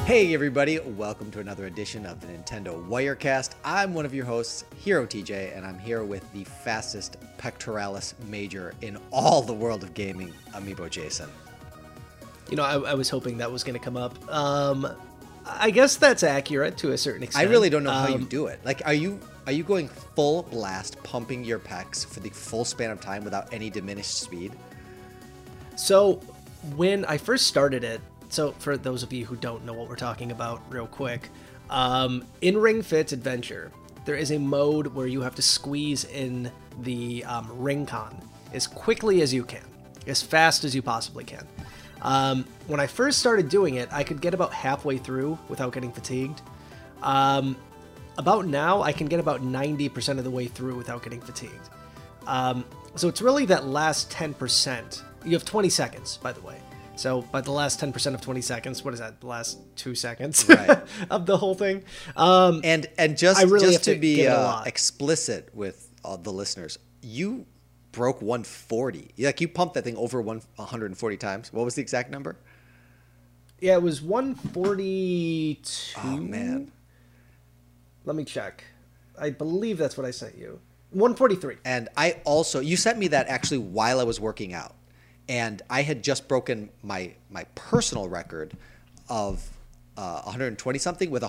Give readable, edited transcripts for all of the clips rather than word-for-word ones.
Hey everybody, welcome to another edition of the Nintendo Wirecast. I'm one of your hosts, Hero TJ, and I'm here with the fastest pectoralis major in all the world of gaming, Amiibo Jason. You know, I was hoping that was going to come up. I guess that's accurate to a certain extent. I really don't know how you do it. Like, are you going full blast, pumping your pecs for the full span of time without any diminished speed? So, when I first started it, so for those of you who don't know what we're talking about real quick, in Ring Fit Adventure, there is a mode where you have to squeeze in the Ring Con as quickly as you can, as fast as you possibly can. When I first started doing it, I could get about halfway through without getting fatigued. About now, I can get about 90% of the way through without getting fatigued. So it's really that last 10%. You have 20 seconds, by the way. So by the last 10% of 20 seconds, what is that? The last 2 seconds right. of the whole thing. And just really to be explicit with the listeners, you broke 140. Like, you pumped that thing over 140 times. What was the exact number? Yeah, it was 142. Oh, man. Let me check. I believe that's what I sent you. 143. And you sent me that actually while I was working out. And I had just broken my personal record of 120 something with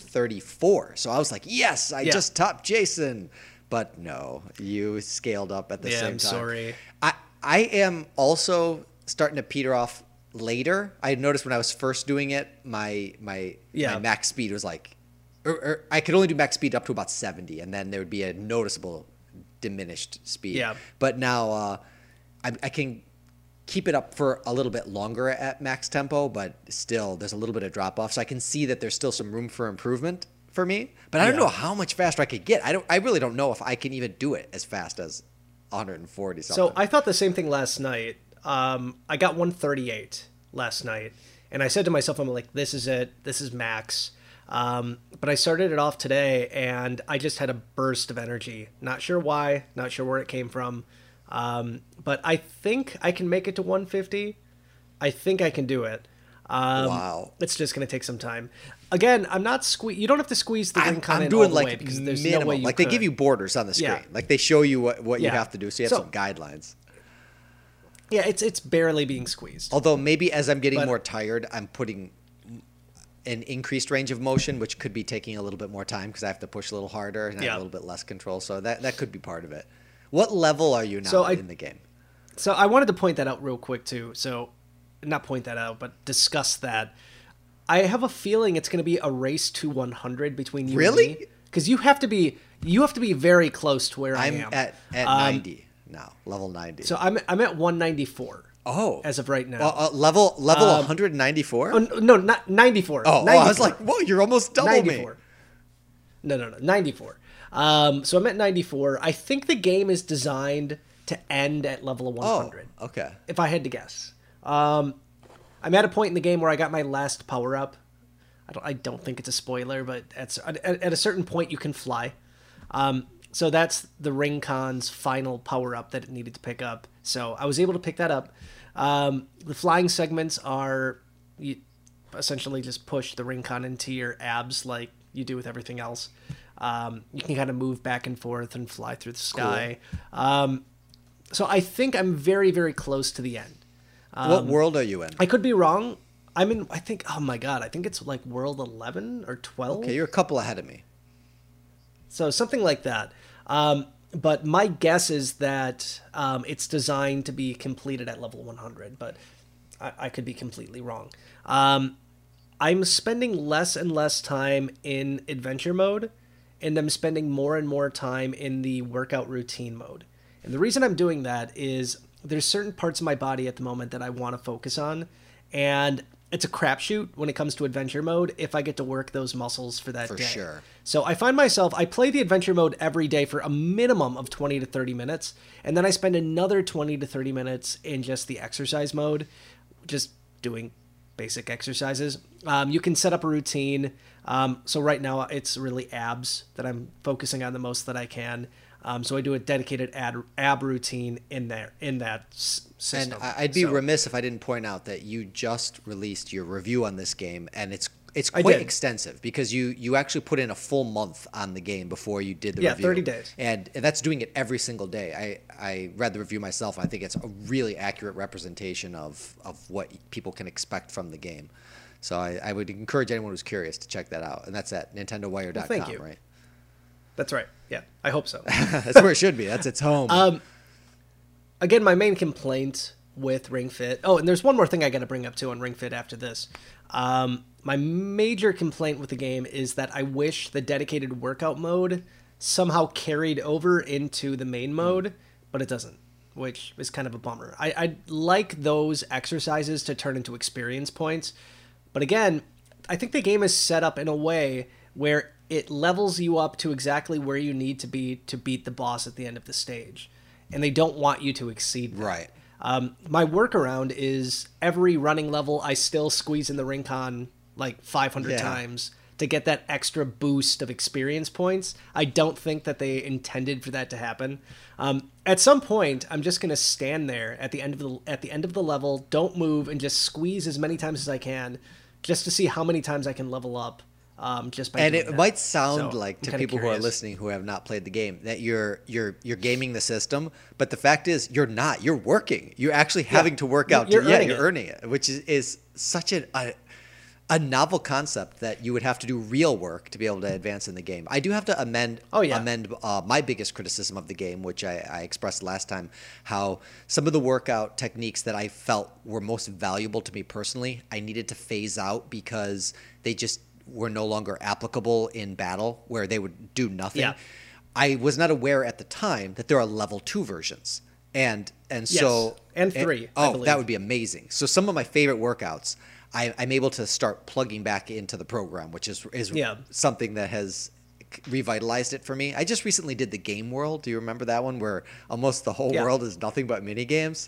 134. So I was like, yes, I just topped Jason. But no, you scaled up at the same time. I'm sorry. I am also starting to peter off later. I noticed when I was first doing it, my max speed was like, I could only do max speed up to about 70, and then there would be a noticeable diminished speed. Yeah. But now I can keep it up for a little bit longer at max tempo, but still there's a little bit of drop off. So I can see that there's still some room for improvement for me, but I don't know how much faster I could get. I really don't know if I can even do it as fast as 140 something. So I thought the same thing last night. I got 138 last night, and I said to myself, I'm like, this is it. This is max. But I started it off today, and I just had a burst of energy. Not sure why, not sure where it came from. But I think I can make it to 150. I think I can do it. Wow. It's just going to take some time. Again, I'm not you don't have to squeeze the ring con in doing all the like way because there's minimum. no way you like could. They give you borders on the screen. Yeah. Like they show you what you have to do. So you have some guidelines. Yeah, it's barely being squeezed. Although maybe as I'm getting more tired, I'm putting an increased range of motion, which could be taking a little bit more time because I have to push a little harder and I have a little bit less control. So that could be part of it. What level are you now in the game? So I wanted to point that out real quick too. So not point that out, but discuss that. I have a feeling it's going to be a race to 100 between you and me. Because you have to be very close to where I am. I'm at 90 now, level 90. So I'm at 194. Oh, as of right now. Level 194? Oh, no, not 94. Oh, 94. I was like, whoa, you're almost double 94. me. No, 94. So I'm at 94. I think the game is designed to end at level 100. Oh, okay. If I had to guess. I'm at a point in the game where I got my last power up. I don't think it's a spoiler, but at a certain point you can fly. So that's the Ring Con's final power up that it needed to pick up. So I was able to pick that up. The flying segments are you essentially just push the Ring Con into your abs like you do with everything else. You can kind of move back and forth and fly through the sky. Cool. So I think I'm very, very close to the end. What world are you in? I could be wrong. I'm in, I think it's like world 11 or 12. Okay, you're a couple ahead of me. So something like that. But my guess is that it's designed to be completed at level 100, but I could be completely wrong. I'm spending less and less time in adventure mode, and I'm spending more and more time in the workout routine mode. And the reason I'm doing that is there's certain parts of my body at the moment that I want to focus on, and it's a crapshoot when it comes to adventure mode if I get to work those muscles for that day. For sure. So I find myself, I play the adventure mode every day for a minimum of 20 to 30 minutes, and then I spend another 20 to 30 minutes in just the exercise mode, just doing basic exercises. You can set up a routine. So right now it's really abs that I'm focusing on the most that I can. So I do a dedicated ab routine in that system. And I'd be remiss if I didn't point out that you just released your review on this game, and it's It's I quite did. extensive because you actually put in a full month on the game before you did the Yeah, review. 30 days. And that's doing it every single day. I read the review myself, and I think it's a really accurate representation of what people can expect from the game. So I would encourage anyone who's curious to check that out. And that's at NintendoWire.com, thank you. right? That's right. Yeah, I hope so. That's where it should be. That's its home. Again, my main complaint with Ring Fit. Oh, and there's one more thing I got to bring up too on Ring Fit after this. My major complaint with the game is that I wish the dedicated workout mode somehow carried over into the main mode, but it doesn't, which is kind of a bummer. I'd like those exercises to turn into experience points, but again, I think the game is set up in a way where it levels you up to exactly where you need to be to beat the boss at the end of the stage, and they don't want you to exceed that. Right. My workaround is every running level, I still squeeze in the Ring-Con like 500 times to get that extra boost of experience points. I don't think that they intended for that to happen. At some point, I'm just going to stand there at the end of the level, don't move, and just squeeze as many times as I can, just to see how many times I can level up. Just by and doing it that. might sound So, like I'm to kinda people who are curious. listening who have not played the game that you're gaming the system, but the fact is you're not. You're working. You're actually having to work out. You're earning it. Earning it, which is such a novel concept that you would have to do real work to be able to advance in the game. I do have to amend my biggest criticism of the game, which I expressed last time, how some of the workout techniques that I felt were most valuable to me personally, I needed to phase out because they just were no longer applicable in battle where they would do nothing. Yeah. I was not aware at the time that there are level 2 versions. And Yes, so and 3, I oh, believe. that would be amazing. So some of my favorite workouts, I'm able to start plugging back into the program, which is something that has revitalized it for me. I just recently did the Game World. Do you remember that one where almost the whole world is nothing but mini games?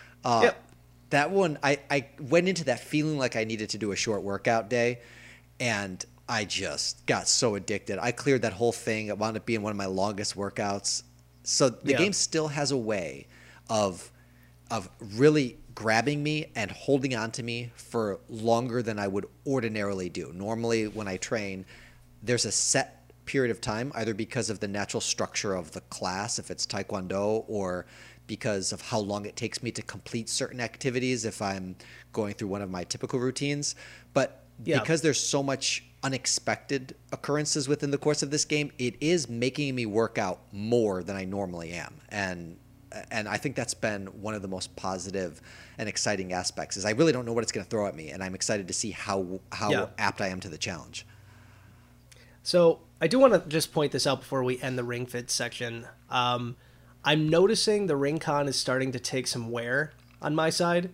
That one, I went into that feeling like I needed to do a short workout day, and I just got so addicted. I cleared that whole thing. It wound up being one of my longest workouts. So the game still has a way of really grabbing me and holding on to me for longer than I would ordinarily do. Normally, when I train, there's a set period of time, either because of the natural structure of the class, if it's Taekwondo, or because of how long it takes me to complete certain activities if I'm going through one of my typical routines. But because there's so much unexpected occurrences within the course of this game, it is making me work out more than I normally am. And I think that's been one of the most positive and exciting aspects, is I really don't know what it's going to throw at me, and I'm excited to see how apt I am to the challenge. So I do want to just point this out before we end the Ring Fit section. I'm noticing the Ring-Con is starting to take some wear on my side.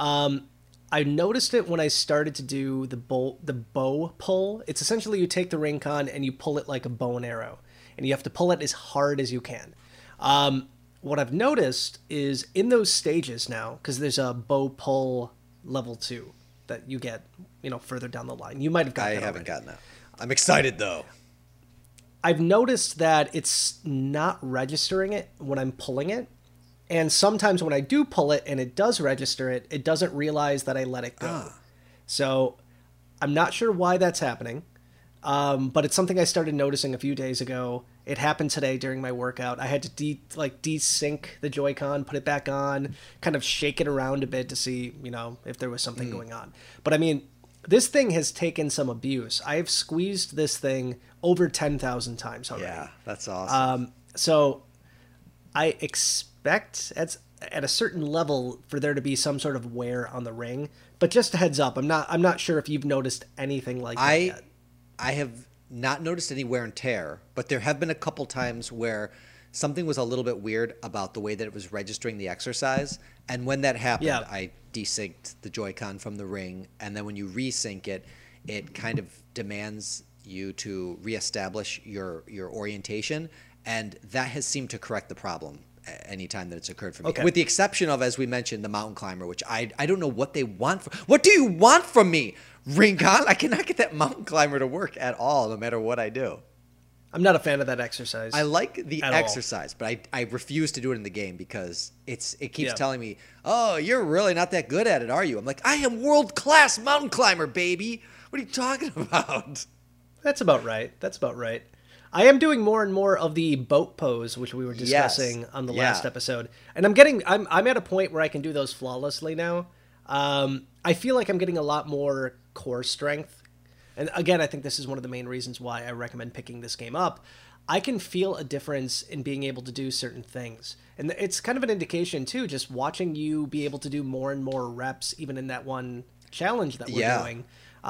I noticed it when I started to do the bow pull. It's essentially you take the Ring-Con and you pull it like a bow and arrow, and you have to pull it as hard as you can. What I've noticed is in those stages now, because there's a bow pull level 2 that you get, further down the line. You might have gotten that. I haven't gotten that. I'm excited though. I've noticed that it's not registering it when I'm pulling it. And sometimes when I do pull it and it does register it, it doesn't realize that I let it go. So I'm not sure why that's happening. But it's something I started noticing a few days ago. It happened today during my workout. I had to desync the Joy-Con, put it back on, kind of shake it around a bit to see, if there was something going on. But I mean, this thing has taken some abuse. I've squeezed this thing over 10,000 times already. Yeah, that's awesome. So I expect at a certain level for there to be some sort of wear on the ring. But just a heads up, I'm not sure if you've noticed anything like that yet. I have not noticed any wear and tear, but there have been a couple times where something was a little bit weird about the way that it was registering the exercise. And when that happened, I desynced the Joy-Con from the ring. And then when you resync it, it kind of demands you to reestablish your orientation. And that has seemed to correct the problem anytime that it's occurred for me. Okay. With the exception of, as we mentioned, the mountain climber, which I don't know what they want. What do you want from me, Ring-Con? I cannot get that mountain climber to work at all, no matter what I do. I'm not a fan of that exercise. I like the exercise, but I refuse to do it in the game because it keeps telling me, oh, you're really not that good at it, are you? I'm like, I am world-class mountain climber, baby. What are you talking about? That's about right. That's about right. I am doing more and more of the boat pose, which we were discussing on the last episode, and I'm at a point where I can do those flawlessly now. I feel like I'm getting a lot more core strength, and again, I think this is one of the main reasons why I recommend picking this game up. I can feel a difference in being able to do certain things, and it's kind of an indication too. Just watching you be able to do more and more reps, even in that one challenge that we're doing,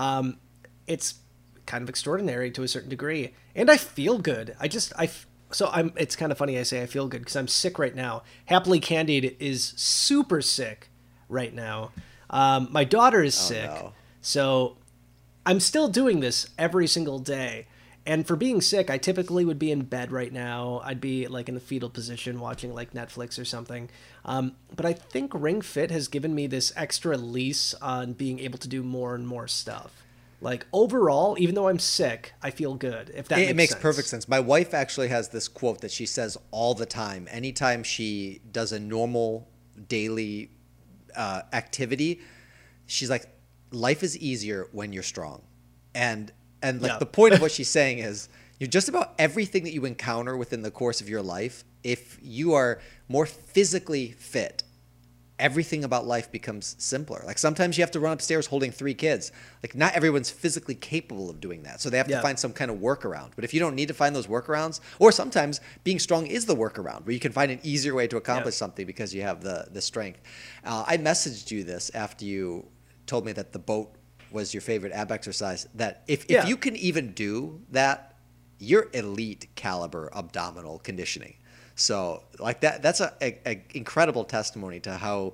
it's kind of extraordinary to a certain degree, and I feel good. It's kind of funny I say I feel good because I'm sick right now. Happily Candied is super sick right now. My daughter is sick, so I'm still doing this every single day. And for being sick, I typically would be in bed right now. I'd be like in the fetal position watching like Netflix or something. But I think Ring Fit has given me this extra lease on being able to do more and more stuff. Like overall, even though I'm sick, I feel good. If that makes sense. Perfect sense. My wife actually has this quote that she says all the time. Anytime she does a normal daily activity, she's like, life is easier when you're strong. And like the point of what she's saying is, you're just about everything that you encounter within the course of your life. If you are more physically fit, everything about life becomes simpler. Like sometimes you have to run upstairs holding 3 kids. Like not everyone's physically capable of doing that. So they have to find some kind of workaround. But if you don't need to find those workarounds, or sometimes being strong is the workaround where you can find an easier way to accomplish something because you have the strength. I messaged you this after you told me that the boat was your favorite ab exercise, that if you can even do that, you're elite caliber abdominal conditioning. So like that's a incredible testimony to how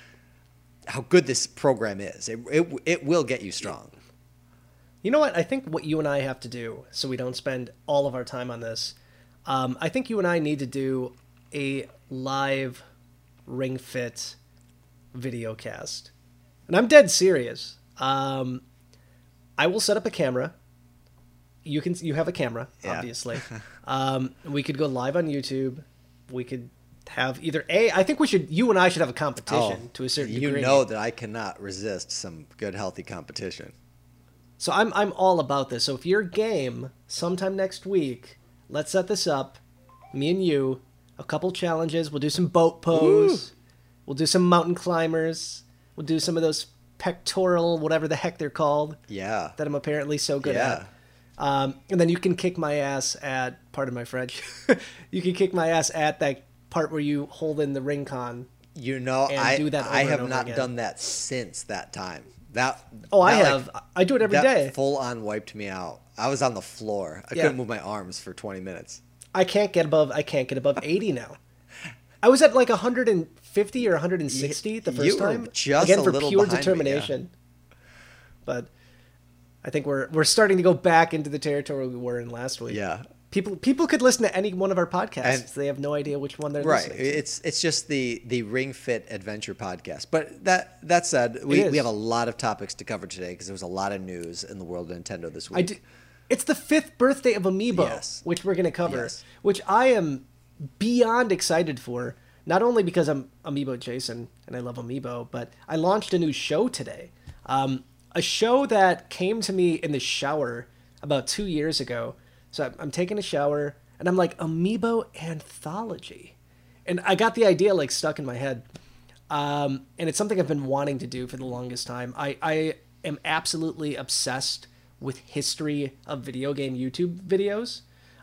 good this program is. It will get you strong. You know what? I think what you and I have to do, so we don't spend all of our time on this, I think you and I need to do a live Ring Fit video cast. And I'm dead serious. I will set up a camera. You have a camera, obviously. We could go live on YouTube. We could have I think you and I should have a competition to a certain degree. You know that I cannot resist some good, healthy competition. So I'm all about this. So if you're game sometime next week, let's set this up. Me and you, a couple challenges. We'll do some boat pose. Ooh. We'll do some mountain climbers. We'll do some of those pectoral, whatever the heck they're called. Yeah. That I'm apparently so good at. And then you can kick my ass at, pardon my French, you can kick my ass at that part where you hold in the ring con. You know, I have not done that since that time. I have. I do it every day. That full on wiped me out. I was on the floor. I couldn't move my arms for 20 minutes. I can't get above 80 now. I was at like 150 or 160 the first time. Just again, a for little pure behind determination. Me, But I think we're starting to go back into the territory we were in last week. Yeah. People could listen to any one of our podcasts. They have no idea which one they're listening to. It's just the Ring Fit Adventure podcast. But that said, we have a lot of topics to cover today because there was a lot of news in the world of Nintendo this week. It's the 5th birthday of Amiibo, which we're going to cover, which I am beyond excited for. Not only because I'm Amiibo Jason and I love Amiibo, but I launched a new show today. A show that came to me in the shower about 2 years ago. So I'm taking a shower, and I'm like, Amiibo Anthology. And I got the idea, like, stuck in my head. And it's something I've been wanting to do for the longest time. I am absolutely obsessed with history of video game YouTube videos.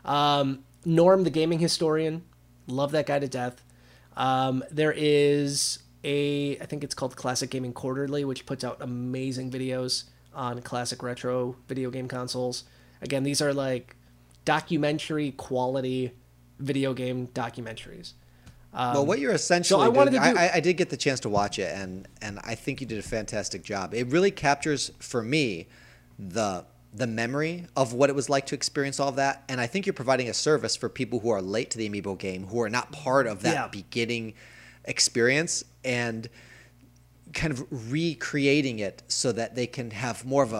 Norm, the gaming historian, love that guy to death. There is I think it's called Classic Gaming Quarterly, which puts out amazing videos on classic retro video game consoles. Again, these are like documentary quality video game documentaries. Well, what you're essentially doing, I did get the chance to watch it, and I think you did a fantastic job. It really captures, for me, the memory of what it was like to experience all of that, and I think you're providing a service for people who are late to the Amiibo game, who are not part of that beginning experience, and kind of recreating it so that they can have more of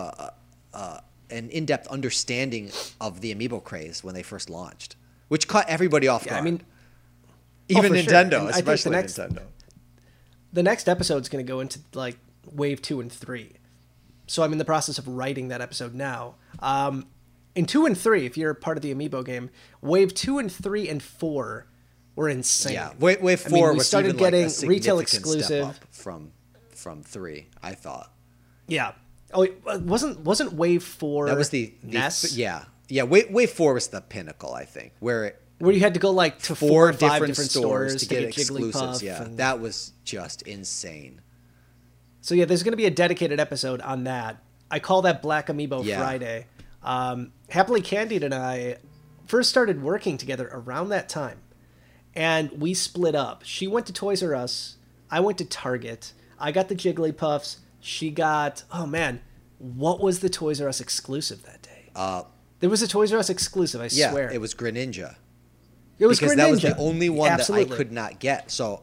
an in-depth understanding of the Amiibo craze when they first launched, which caught everybody off guard. I mean, even Nintendo, sure. Especially Nintendo. The next episode is going to go into like wave 2 and 3. So I'm in the process of writing that episode now. In 2 and 3, if you're part of the Amiibo game, Wave 2 and 3 and 4 were insane. Yeah, Wave 4 we was started even getting like a retail significant exclusive step up from 3, I thought. Yeah. Oh, it wasn't Wave 4 That was the NES? yeah. Wave 4 was the pinnacle, I think, where you had to go like to 4 or 5 different stores to get exclusives. Jigglypuff. Yeah, that was just insane. So yeah, there's going to be a dedicated episode on that. I call that Black Amiibo Friday. Happily Candied and I first started working together around that time, and we split up. She went to Toys R Us. I went to Target. I got the Jigglypuffs. She got, oh man, what was the Toys R Us exclusive that day? There was a Toys R Us exclusive, I swear. Yeah, it was Greninja. It was because Greninja. that was the only one Absolutely. that I could not get. So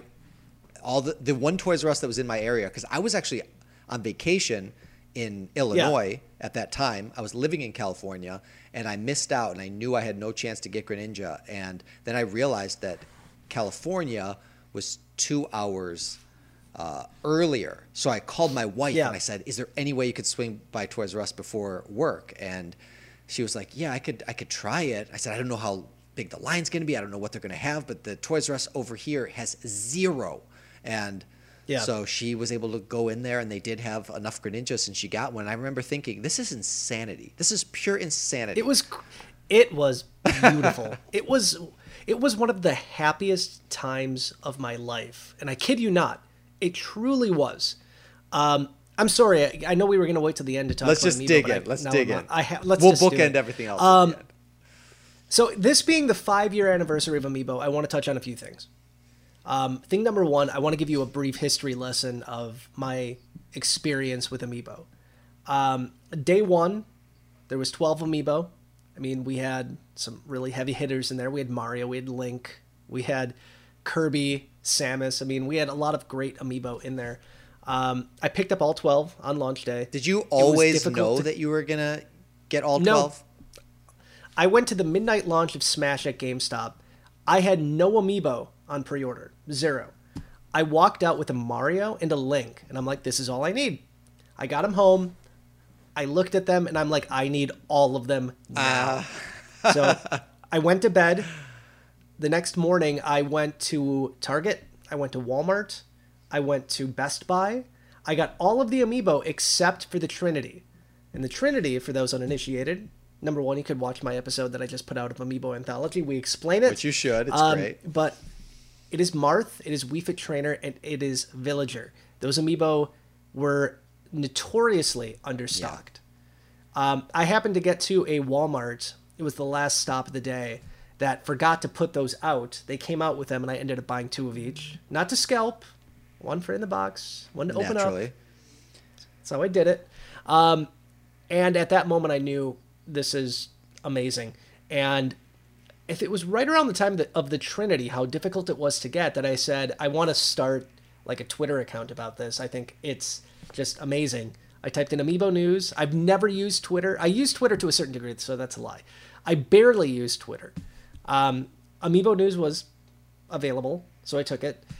the one Toys R Us that was in my area, because I was actually on vacation in Illinois at that time. I was living in California, and I missed out, and I knew I had no chance to get Greninja. And then I realized that California was 2 hours earlier. So I called my wife and I said, "Is there any way you could swing by Toys R Us before work?" And she was like, "Yeah, I could try it." I said, "I don't know how big the line's going to be. I don't know what they're going to have, but the Toys R Us over here has 0." And so she was able to go in there, and they did have enough Greninjas, and she got one. I remember thinking, this is insanity. This is pure insanity. It was beautiful. It was one of the happiest times of my life, and I kid you not, it truly was. I'm sorry. I know we were going to wait till the end to talk. Let's about just Amiibo, dig in. Let's dig in. We'll bookend everything else. At the end. So this being the 5-year anniversary of Amiibo, I want to touch on a few things. Thing number one, I want to give you a brief history lesson of my experience with Amiibo. Day one, there was 12 Amiibo. I mean, we had some really heavy hitters in there. We had Mario, we had Link, we had Kirby, Samus. I mean, we had a lot of great Amiibo in there. I picked up all 12 on launch day. Did you always know that you were going to get all 12? No. I went to the midnight launch of Smash at GameStop. I had no Amiibo on pre-order. 0. I walked out with a Mario and a Link, and I'm like, this is all I need. I got them home. I looked at them, and I'm like, I need all of them now. So I went to bed. The next morning, I went to Target. I went to Walmart. I went to Best Buy. I got all of the Amiibo except for the Trinity. And the Trinity, for those uninitiated, number one, you could watch my episode that I just put out of Amiibo Anthology. We explain it. Which you should. It's great. But it is Marth, it is Wii Fit Trainer, and it is Villager. Those Amiibo were notoriously understocked. I happened to get to a Walmart. It was the last stop of the day that forgot to put those out. They came out with them, and I ended up buying 2 of each. Not to scalp. One for in the box. One to open up. That's how I did it. And at that moment, I knew this is amazing. And if it was right around the time of the Trinity, how difficult it was to get, that I said, I want to start like a Twitter account about this. I think it's just amazing. I typed in Amiibo News. I've never used Twitter. I use Twitter to a certain degree, so that's a lie. I barely use Twitter. Amiibo News was available, so I took it.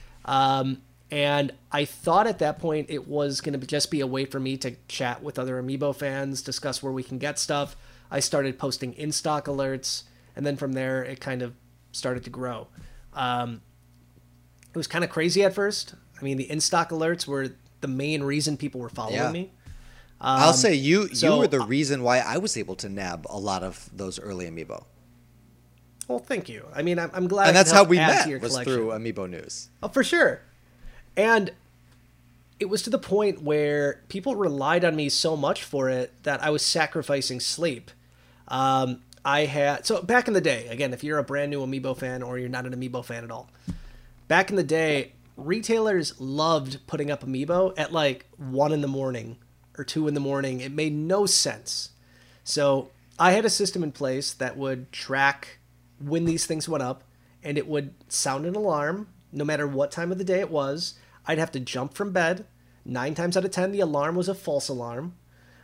And I thought at that point it was going to just be a way for me to chat with other Amiibo fans, discuss where we can get stuff. I started posting in-stock alerts, and then from there it kind of started to grow. It was kind of crazy at first. I mean, the in-stock alerts were the main reason people were following me. I'll say you were the reason why I was able to nab a lot of those early Amiibo. Well, thank you. I mean, I'm glad. And that's how we met, was through Amiibo News. Oh, for sure. And it was to the point where people relied on me so much for it that I was sacrificing sleep. So back in the day, again, if you're a brand new Amiibo fan or you're not an Amiibo fan at all, back in the day, retailers loved putting up Amiibo at like 1 in the morning or 2 in the morning. It made no sense. So I had a system in place that would track when these things went up, and it would sound an alarm no matter what time of the day it was. I'd have to jump from bed. 9 times out of 10, the alarm was a false alarm.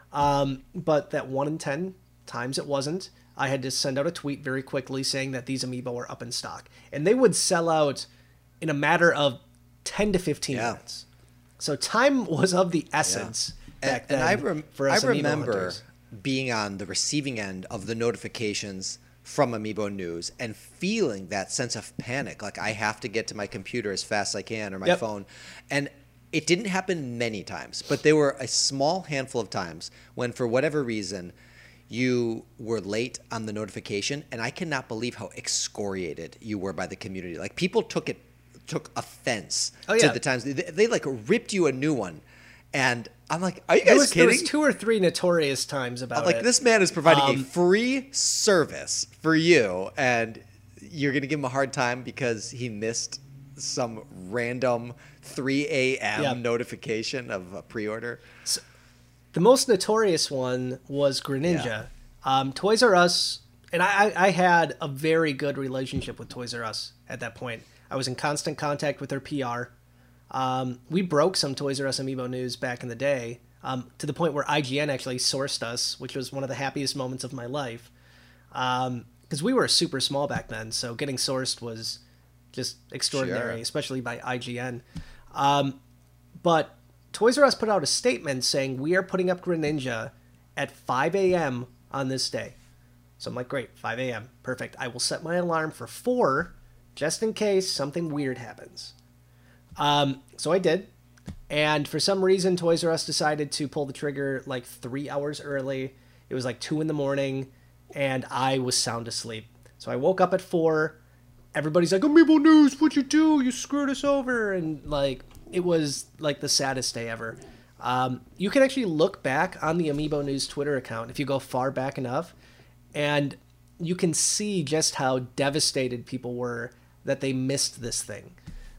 But that 1 in 10 times it wasn't. I had to send out a tweet very quickly saying that these Amiibo were up in stock. And they would sell out in a matter of 10 to 15 minutes. So time was of the essence back And then for I us Amiibo remember hunters. being on the receiving end of the notifications from Amiibo News and feeling that sense of panic, like I have to get to my computer as fast as I can or my Yep. phone. And it didn't happen many times, but there were a small handful of times when, for whatever reason, you were late on the notification, and I cannot believe how excoriated you were by the community. Like people took offense Oh, to yeah. the times they like ripped you a new one, and I'm like, are you There guys was, there kidding? was 2 or 3 notorious times about I'm like, it. this man is providing a free service for you, and you're gonna give him a hard time because he missed some random 3 a.m. Yeah. notification of a pre-order. The most notorious one was Greninja. Toys R Us, and I had a very good relationship with Toys R Us at that point. I was in constant contact with their PR. We broke some Toys R Us Amiibo news back in the day, to the point where IGN actually sourced us, which was one of the happiest moments of my life. Because we were super small back then, so getting sourced was just extraordinary, Sure. especially by IGN. But Toys R Us put out a statement saying, we are putting up Greninja at 5 a.m. on this day. So I'm like, great, 5 a.m. Perfect. I will set my alarm for 4 just in case something weird happens. So I did. And for some reason, Toys R Us decided to pull the trigger like 3 hours early. It was like 2 in the morning, and I was sound asleep. So I woke up at 4. Everybody's like, Amiibo News, what'd you do? You screwed us over. And like, it was like the saddest day ever. You can actually look back on the Amiibo News Twitter account if you go far back enough, and you can see just how devastated people were that they missed this thing.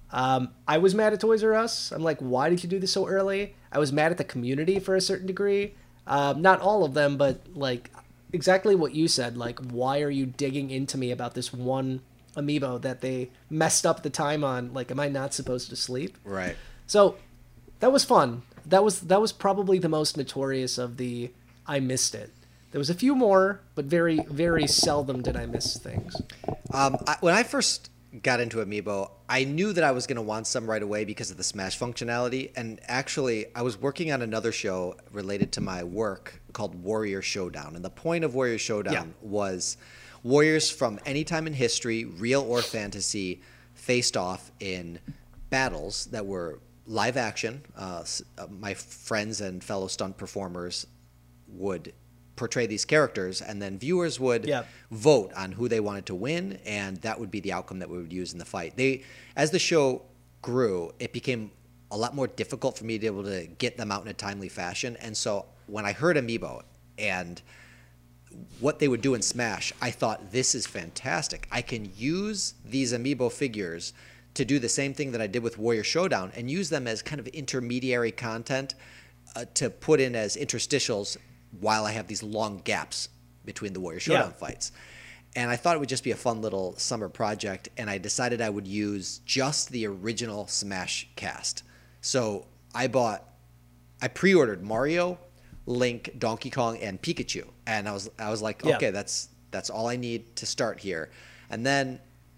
I was mad at Toys R Us. I'm like, why did you do this so early? I was mad at the community for a certain degree. Not all of them, but like exactly what you said. Like, why are you digging into me about this one Amiibo that they messed up the time on? Like, am I not supposed to sleep? Right. So that was fun. That was probably the most notorious of the I missed it. There was a few more, but very, very seldom did I miss things. When I first got into Amiibo, I knew that I was going to want some right away because of the Smash functionality. And actually, I was working on another show related to my work called Warrior Showdown. And the point of Warrior Showdown was warriors from any time in history, real or fantasy, faced off in battles that were live action. My friends and fellow stunt performers would portray these characters, and then viewers would vote on who they wanted to win, and that would be the outcome that we would use in the fight. As the show grew, it became a lot more difficult for me to be able to get them out in a timely fashion. And so when I heard Amiibo and what they would do in Smash, I thought, this is fantastic. I can use these Amiibo figures to do the same thing that I did with Warrior Showdown and use them as kind of intermediary content to put in as interstitials while I have these long gaps between the Warrior Showdown fights. And I thought it would just be a fun little summer project, and I decided I would use just the original Smash cast. So I pre-ordered Mario, Link, Donkey Kong, and Pikachu, and I was like, okay, that's all I need to start here. And then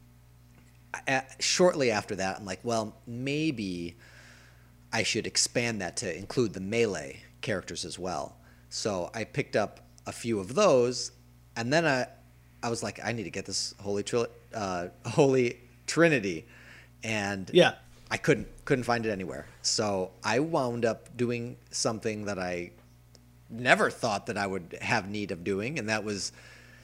shortly after that, I'm like, well, maybe I should expand that to include the Melee characters as well. So I picked up a few of those, and then I was like, I need to get this Holy Trinity, and I couldn't find it anywhere. So I wound up doing something that I never thought that I would have need of doing, and that was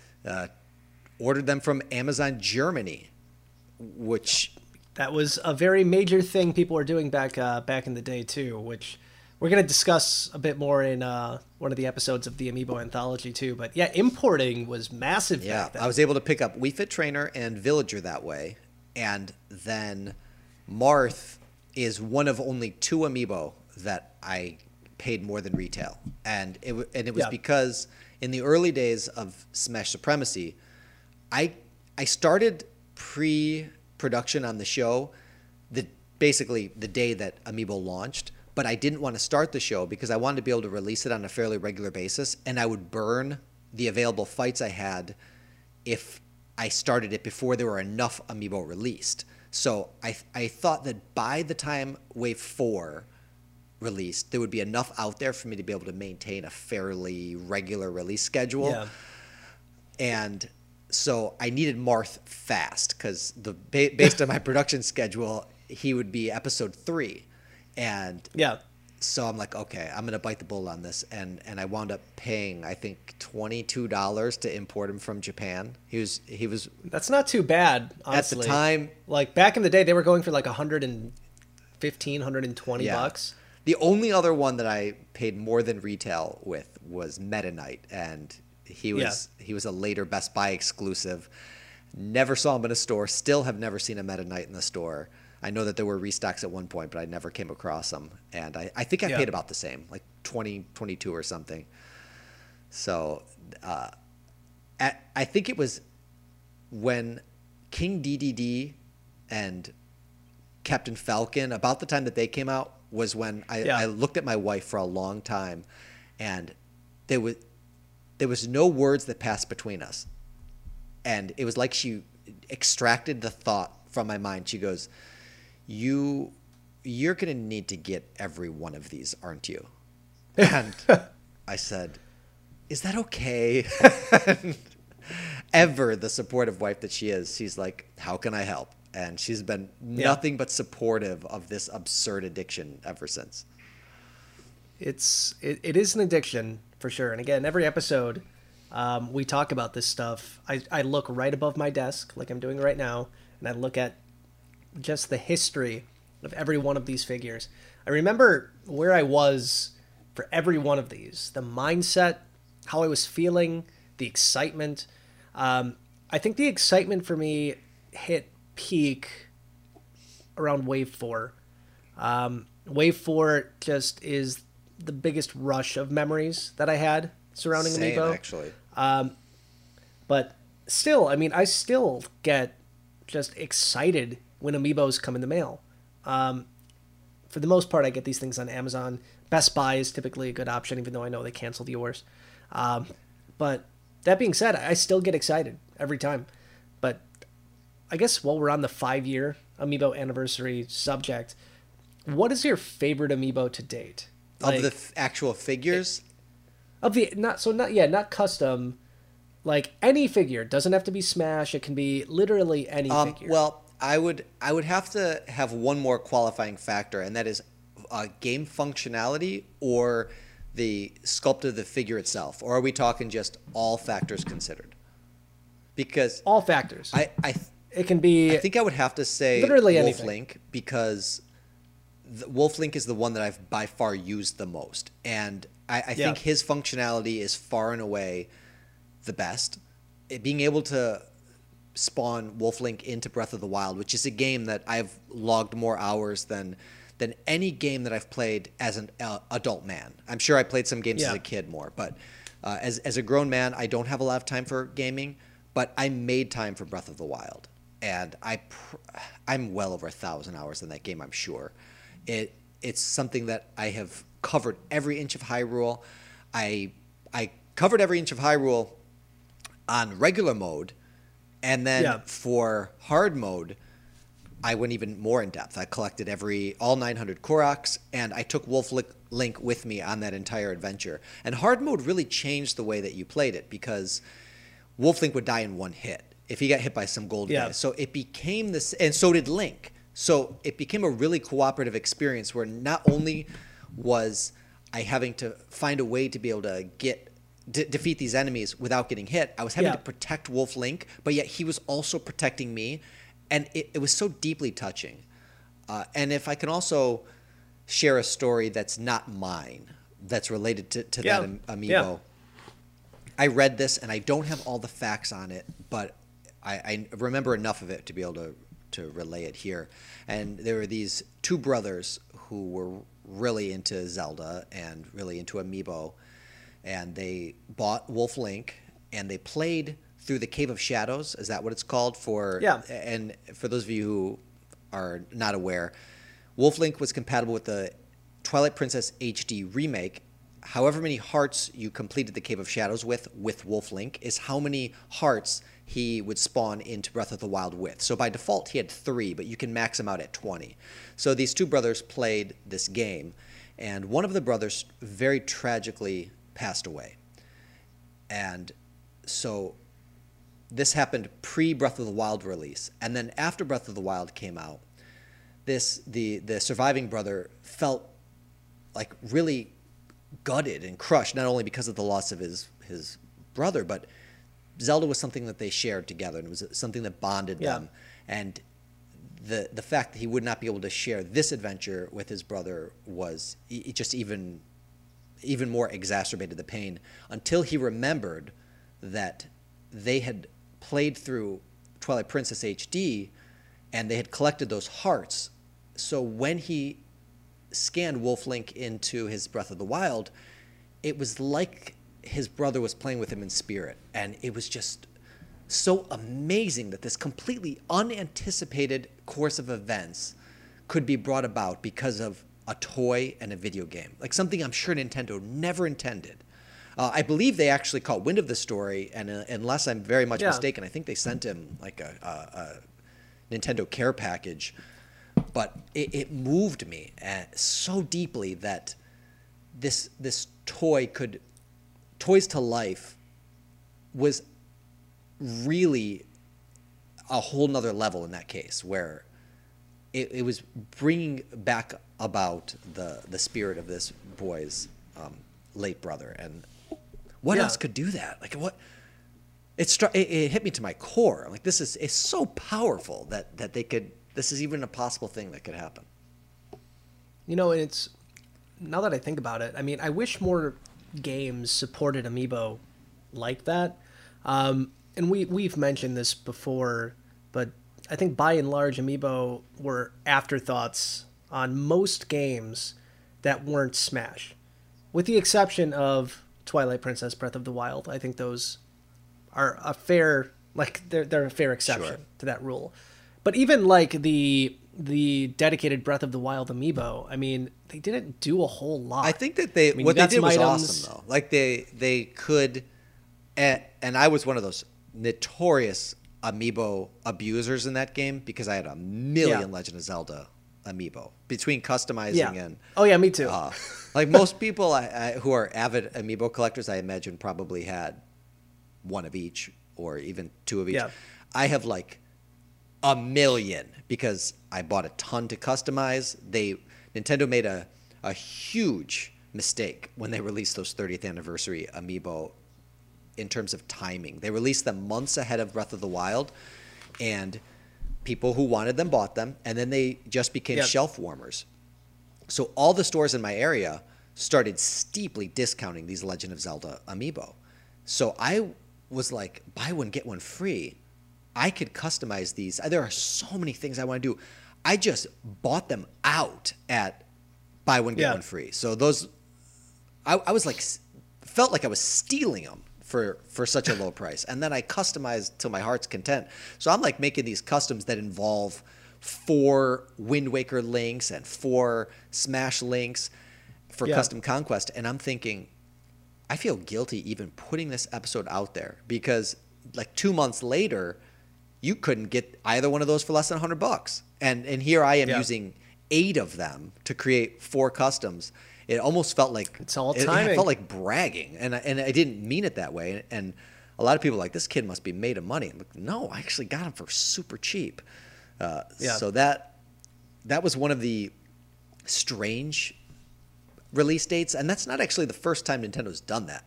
ordered them from Amazon Germany, which that was a very major thing people were doing back in the day too, which we're going to discuss a bit more in one of the episodes of the Amiibo Anthology too. But yeah, importing was massive back then. I was able to pick up Wii Fit Trainer and Villager that way. And then Marth is one of only 2 Amiibo that I paid more than retail. And it was because in the early days of Smash Supremacy, I started pre-production on the show basically the day that Amiibo launched. But I didn't want to start the show because I wanted to be able to release it on a fairly regular basis, and I would burn the available fights I had if I started it before there were enough Amiibo released. So I thought that by the time Wave 4 released, there would be enough out there for me to be able to maintain a fairly regular release schedule. Yeah. And so I needed Marth fast because based on my production schedule, he would be episode 3. And Yeah. so I'm like, okay, I'm going to bite the bullet on this. And I wound up paying, I think, $22 to import him from Japan. He was That's not too bad, honestly. at the time. Like back in the day, they were going for like 115, 120 Yeah. bucks. The only other one that I paid more than retail with was Meta Knight, and he was a later Best Buy exclusive. Never saw him in a store. Still have never seen a Meta Knight in the store. I know that there were restocks at one point, but I never came across them. And I think I paid about the same, like 20, 22 or something. So I think it was when King DDD and Captain Falcon, about the time that they came out, was when I looked at my wife for a long time, and there was no words that passed between us. And it was like she extracted the thought from my mind. She goes, you're going to need to get every one of these, aren't you? And I said, is that okay? Ever the supportive wife that she is, she's like, how can I help? And she's been nothing but supportive of this absurd addiction ever since. It is an addiction for sure. And again, every episode, we talk about this stuff. I look right above my desk, like I'm doing right now, and I look at just the history of every one of these figures. I remember where I was for every one of these, the mindset, how I was feeling, the excitement. I think the excitement for me hit peak around Wave 4. Wave 4 just is the biggest rush of memories that I had surrounding Same, Amiibo. Actually. But still, I mean, I still get just excited when Amiibos come in the mail. For the most part, I get these things on Amazon. Best Buy is typically a good option, even though I know they canceled yours. But that being said, I still get excited every time. But I guess while we're on the 5-year Amiibo anniversary subject, what is your favorite Amiibo to date? Of the actual figures? Of the not custom, like any figure. It doesn't have to be Smash. It can be literally any figure. Well, I would have to have one more qualifying factor, and that is game functionality or the sculpt of the figure itself. Or are we talking just all factors considered? Because all factors. It can be. I think I would have to say literally Wolf anything. Link, because Wolf Link is the one that I've by far used the most, and I think his functionality is far and away the best. Being able to spawn Wolf Link into Breath of the Wild, which is a game that I've logged more hours than any game that I've played as an adult man. I'm sure I played some games as a kid more, but as a grown man, I don't have a lot of time for gaming, but I made time for Breath of the Wild. And I'm well over 1,000 hours in that game, I'm sure. It's something that I have covered every inch of Hyrule. I covered every inch of Hyrule on regular mode, and then for hard mode, I went even more in depth. I collected all 900 Koroks, and I took Wolf Link with me on that entire adventure. And hard mode really changed the way that you played it, because Wolf Link would die in one hit if he got hit by some gold guy. So it became this, and so did Link. So it became a really cooperative experience where not only was I having to find a way to be able to defeat these enemies without getting hit, I was having to protect Wolf Link, but yet he was also protecting me, and it was so deeply touching. And if I can also share a story that's not mine, that's related to that Amiibo. I read this, and I don't have all the facts on it, but I remember enough of it to be able to relay it here. And there were these two brothers who were really into Zelda and really into Amiibo, and they bought Wolf Link, and they played through the Cave of Shadows. Is that what it's called? And for those of you who are not aware, Wolf Link was compatible with the Twilight Princess HD remake. However many hearts you completed the Cave of Shadows with Wolf Link is how many hearts he would spawn into Breath of the Wild with. So by default, he had 3, but you can max him out at 20. So these two brothers played this game, and one of the brothers very tragically passed away. And so this happened pre-Breath of the Wild release. And then after Breath of the Wild came out, the surviving brother felt like really gutted and crushed, not only because of the loss of his brother, but Zelda was something that they shared together, and it was something that bonded them. And the fact that he would not be able to share this adventure with his brother was it just even more exacerbated the pain, until he remembered that they had played through Twilight Princess HD and they had collected those hearts. So when he scanned Wolf Link into his Breath of the Wild, it was like his brother was playing with him in spirit. And it was just so amazing that this completely unanticipated course of events could be brought about because of a toy and a video game. Like something I'm sure Nintendo never intended. I believe they actually caught wind of the story, and unless I'm very much mistaken, I think they sent him like a Nintendo Care package. But it moved me so deeply that this Toys to Life was really a whole nother level in that case, where it was bringing back about the spirit of this boy's late brother. And what else could do that? Like what? It hit me to my core. Like it's so powerful that they could. This is even a possible thing that could happen. You know, it's now that I think about it, I mean, I wish more games supported amiibo like that. And we've mentioned this before, but I think by and large, amiibo were afterthoughts on most games that weren't Smash, with the exception of Twilight Princess Breath of the Wild. I think those are a fair, they're a fair exception to that rule. But even like the dedicated Breath of the Wild amiibo, I mean, they didn't do a whole lot. I think that what they did was awesome, though. Like they could, and I was one of those notorious amiibo abusers in that game because I had a million Legend of Zelda amiibo between customizing and me too. Like most people who are avid amiibo collectors, I imagine probably had one of each or even two of each. I have like a million because I bought a ton to customize. Nintendo made a huge mistake when they released those 30th anniversary amiibo in terms of timing. They released them months ahead of Breath of the Wild, and people who wanted them bought them, and then they just became shelf warmers. So all the stores in my area started steeply discounting these Legend of Zelda amiibo. So I was like, buy one, get one free. I could customize these. There are so many things I want to do. I just bought them out at buy one, get one free. So those, I was like, felt like I was stealing them for such a low price. And then I customized to my heart's content. So I'm like making these customs that involve 4 Wind Waker links and 4 Smash links for Custom Conquest. And I'm thinking, I feel guilty even putting this episode out there because like 2 months later, you couldn't get either one of those for less than $100. And here I am using 8 of them to create 4 customs. It almost felt like it's all timing. It felt like bragging, and I didn't mean it that way. And a lot of people are like, this kid must be made of money. I'm like, no, I actually got them for super cheap. So that was one of the strange release dates, and that's not actually the first time Nintendo's done that.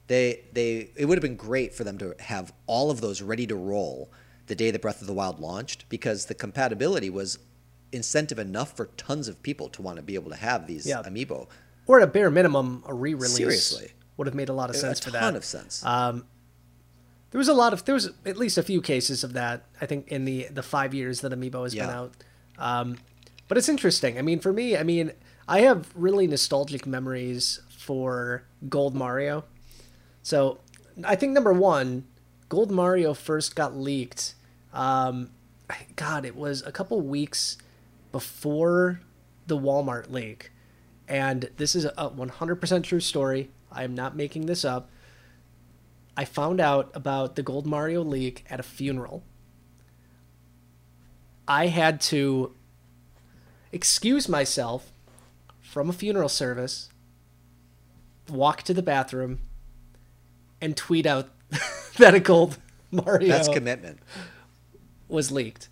It would have been great for them to have all of those ready to roll the day that Breath of the Wild launched, because the compatibility was incentive enough for tons of people to want to be able to have these amiibo. Or at a bare minimum, a re-release Seriously would have made a lot of sense for that. A ton of sense. There was at least a few cases of that, I think, in the 5 years that amiibo has been out. But it's interesting. I mean, for me, I have really nostalgic memories for Gold Mario. So I think number one, Gold Mario first got leaked. It was a couple weeks before the Walmart leak. And this is a 100% true story. I am not making this up. I found out about the Gold Mario leak at a funeral. I had to excuse myself from a funeral service, walk to the bathroom, and tweet out that a gold Mario That's commitment. was leaked.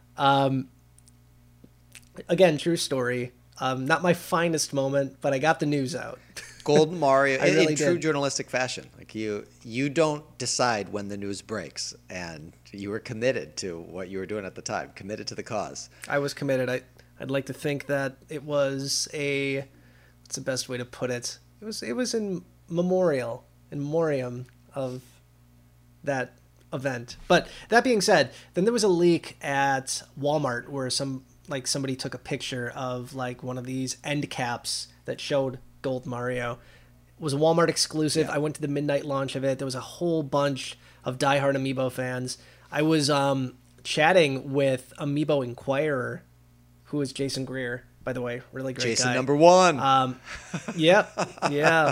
Again, true story. Not my finest moment, but I got the news out. Golden Mario I really in true did. journalistic fashion. Like you don't decide when the news breaks, and you were committed to what you were doing at the time, committed to the cause. I was committed. I'd like to think that it was what's the best way to put it? It was in memoriam of that event. But that being said, then there was a leak at Walmart where somebody took a picture of like one of these end caps that showed Gold Mario. It was a Walmart exclusive. Yeah. I went to the midnight launch of it. There was a whole bunch of diehard Amiibo fans. I was chatting with Amiibo Inquirer, who is Jason Greer, by the way, really great Jason guy. number one. Yep, yeah.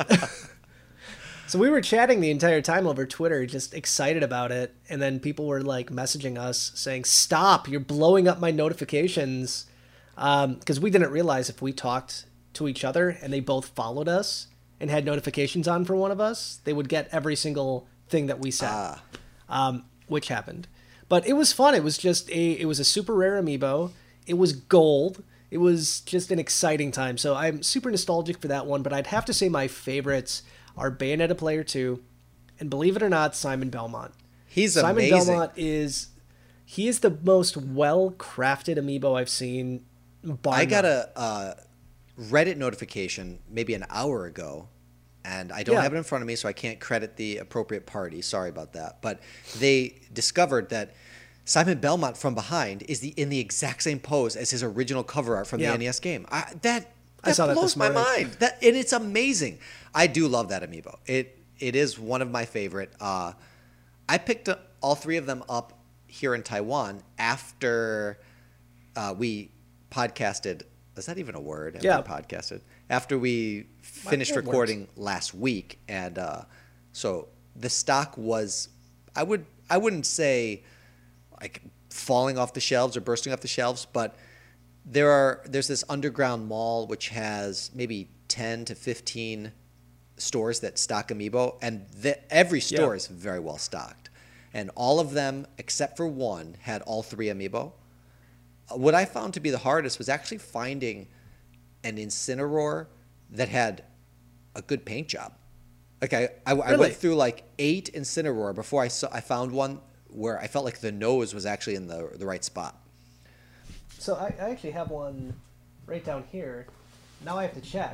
So we were chatting the entire time over Twitter, just excited about it, and then people were like messaging us saying, "Stop! You're blowing up my notifications," because we didn't realize if we talked to each other and they both followed us and had notifications on for one of us, they would get every single thing that we said, which happened. But it was fun. It was just it was a super rare Amiibo. It was gold. It was just an exciting time. So I'm super nostalgic for that one, but I'd have to say my favorites are Bayonetta Player 2, and believe it or not, Simon Belmont. He's Simon amazing. Belmont is the most well-crafted Amiibo I've seen. I got a Reddit notification maybe an hour ago, and I don't Yeah. have it in front of me, so I can't credit the appropriate party. Sorry about that. But they discovered that Simon Belmont from behind is in the exact same pose as his original cover art from Yeah. the NES game. That saw that blows this my morning. mind. And it's amazing. I do love that Amiibo. It is one of my favorite. I picked all three of them up here in Taiwan after we podcasted. Is that even a word? After Yeah. we podcasted. After we finished it works. recording last week, and so the stock was, I wouldn't say like falling off the shelves or bursting off the shelves, but there's this underground mall which has maybe 10 to 15 stores that stock Amiibo, and every store Yeah. is very well stocked, and all of them except for one had all three Amiibo. What I found to be the hardest was actually finding an Incineroar that had a good paint job. Like I Really? went through like 8 Incineroar before I found one where I felt like the nose was actually in the right spot. So I actually have one right down here. Now I have to check.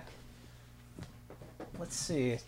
Let's see.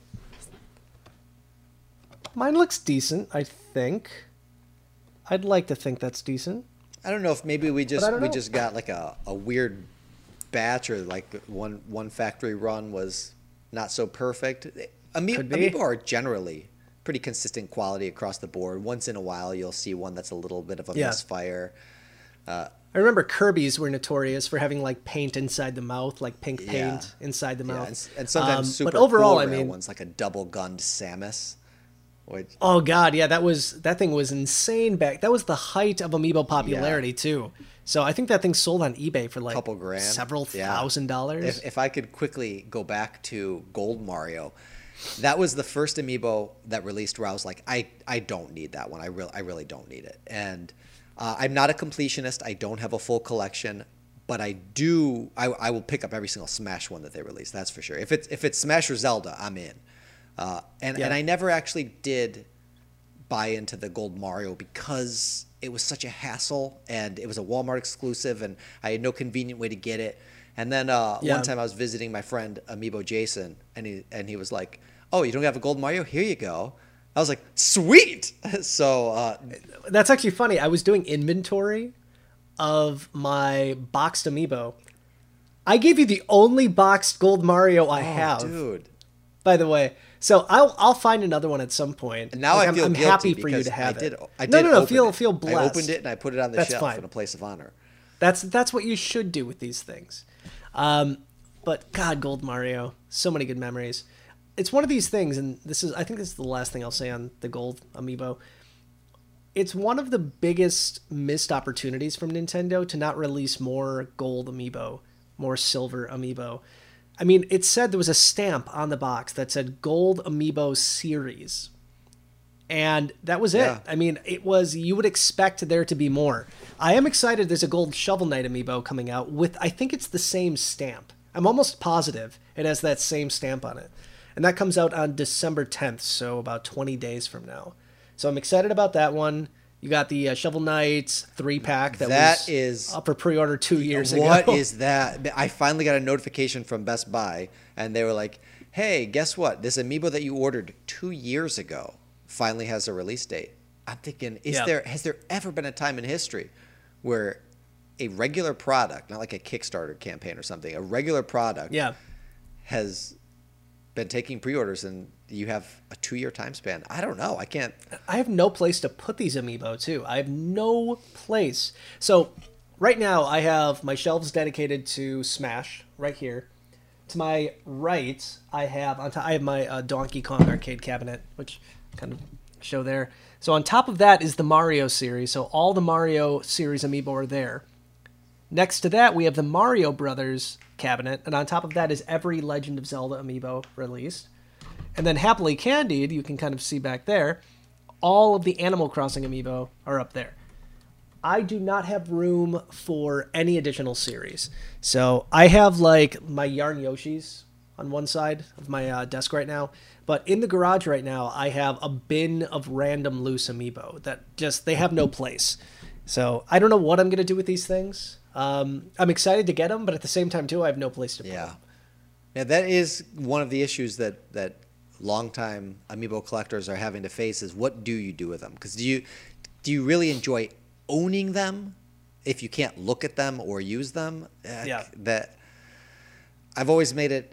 Mine looks decent, I think. I'd like to think that's decent. I don't know if maybe we I don't know. just got like a weird batch, or like one factory run was not so perfect. Could be. Amiibo are generally pretty consistent quality across the board. Once in a while, you'll see one that's a little bit of a Yeah. misfire. I remember Kirby's were notorious for having like paint inside the mouth, like pink paint Yeah. inside the Yeah, mouth. and sometimes super but overall, cool I rare mean, ones like a double gunned Samus. Which, oh god, yeah, that thing was insane back. That was the height of Amiibo popularity too. So I think that thing sold on eBay for like Couple grand. several Yeah. $1,000s. if I could quickly go back to Gold Mario, that was the first Amiibo that released where I was like, I don't need that one. I really don't need it. And I'm not a completionist. I don't have a full collection, but I will pick up every single Smash one that they release. That's for sure. If it's Smash or Zelda, I'm in. And I never actually did buy into the Gold Mario because it was such a hassle, and it was a Walmart exclusive, and I had no convenient way to get it. And then one time I was visiting my friend Amiibo Jason, and he was like, "Oh, you don't have a Gold Mario? Here you go." I was like, "Sweet!" So That's actually funny. I was doing inventory of my boxed Amiibo. I gave you the only boxed Gold Mario I have, dude. by the way. So I'll find another one at some point. And now Like, I feel I'm guilty happy for you because to have I did. it. I did no. open Feel it. blessed. I opened it and I put it on the That's shelf fine. in a place of honor. That's what you should do with these things. But God, Gold Mario, so many good memories. It's one of these things, and I think this is the last thing I'll say on the Gold Amiibo. It's one of the biggest missed opportunities from Nintendo to not release more Gold Amiibo. more silver amiibo. I mean, it said there was a stamp on the box that said Gold Amiibo Series. And that was it. Yeah. I mean, it was, you would expect there to be more. I am excited there's a Gold Shovel Knight amiibo coming out with, I think it's the same stamp. I'm almost positive it has that same stamp on it. And that comes out on December 10th, so about 20 days from now. So I'm excited about that one. You got the Shovel Knight 3-pack that was up for pre-order 2 years ago. What is that? I finally got a notification from Best Buy, and they were like, hey, guess what? This amiibo that you ordered 2 years ago finally has a release date. I'm thinking, has there ever been a time in history where a regular product, not like a Kickstarter campaign or something, a regular product has been taking pre-orders and you have a 2-year time span? I don't know. I have no place to put these amiibo too. I have no place. So right now I have my shelves dedicated to Smash right here. To my right, I have my Donkey Kong arcade cabinet, which kind of show there. So on top of that is the Mario series. So all the Mario series amiibo are there. Next to that, we have the Mario Brothers cabinet, and on top of that is every Legend of Zelda amiibo released. And then Happily Candied, you can kind of see back there, all of the Animal Crossing amiibo are up there. I do not have room for any additional series. So I have like my Yarn Yoshis on one side of my desk right now. But in the garage right now, I have a bin of random loose amiibo that they have no place. So I don't know what I'm going to do with these things. I'm excited to get them, but at the same time, too, I have no place to put them. Yeah, that is one of the issues that longtime amiibo collectors are having to face is what do you do with them? Because do you really enjoy owning them if you can't look at them or use them? That I've always made it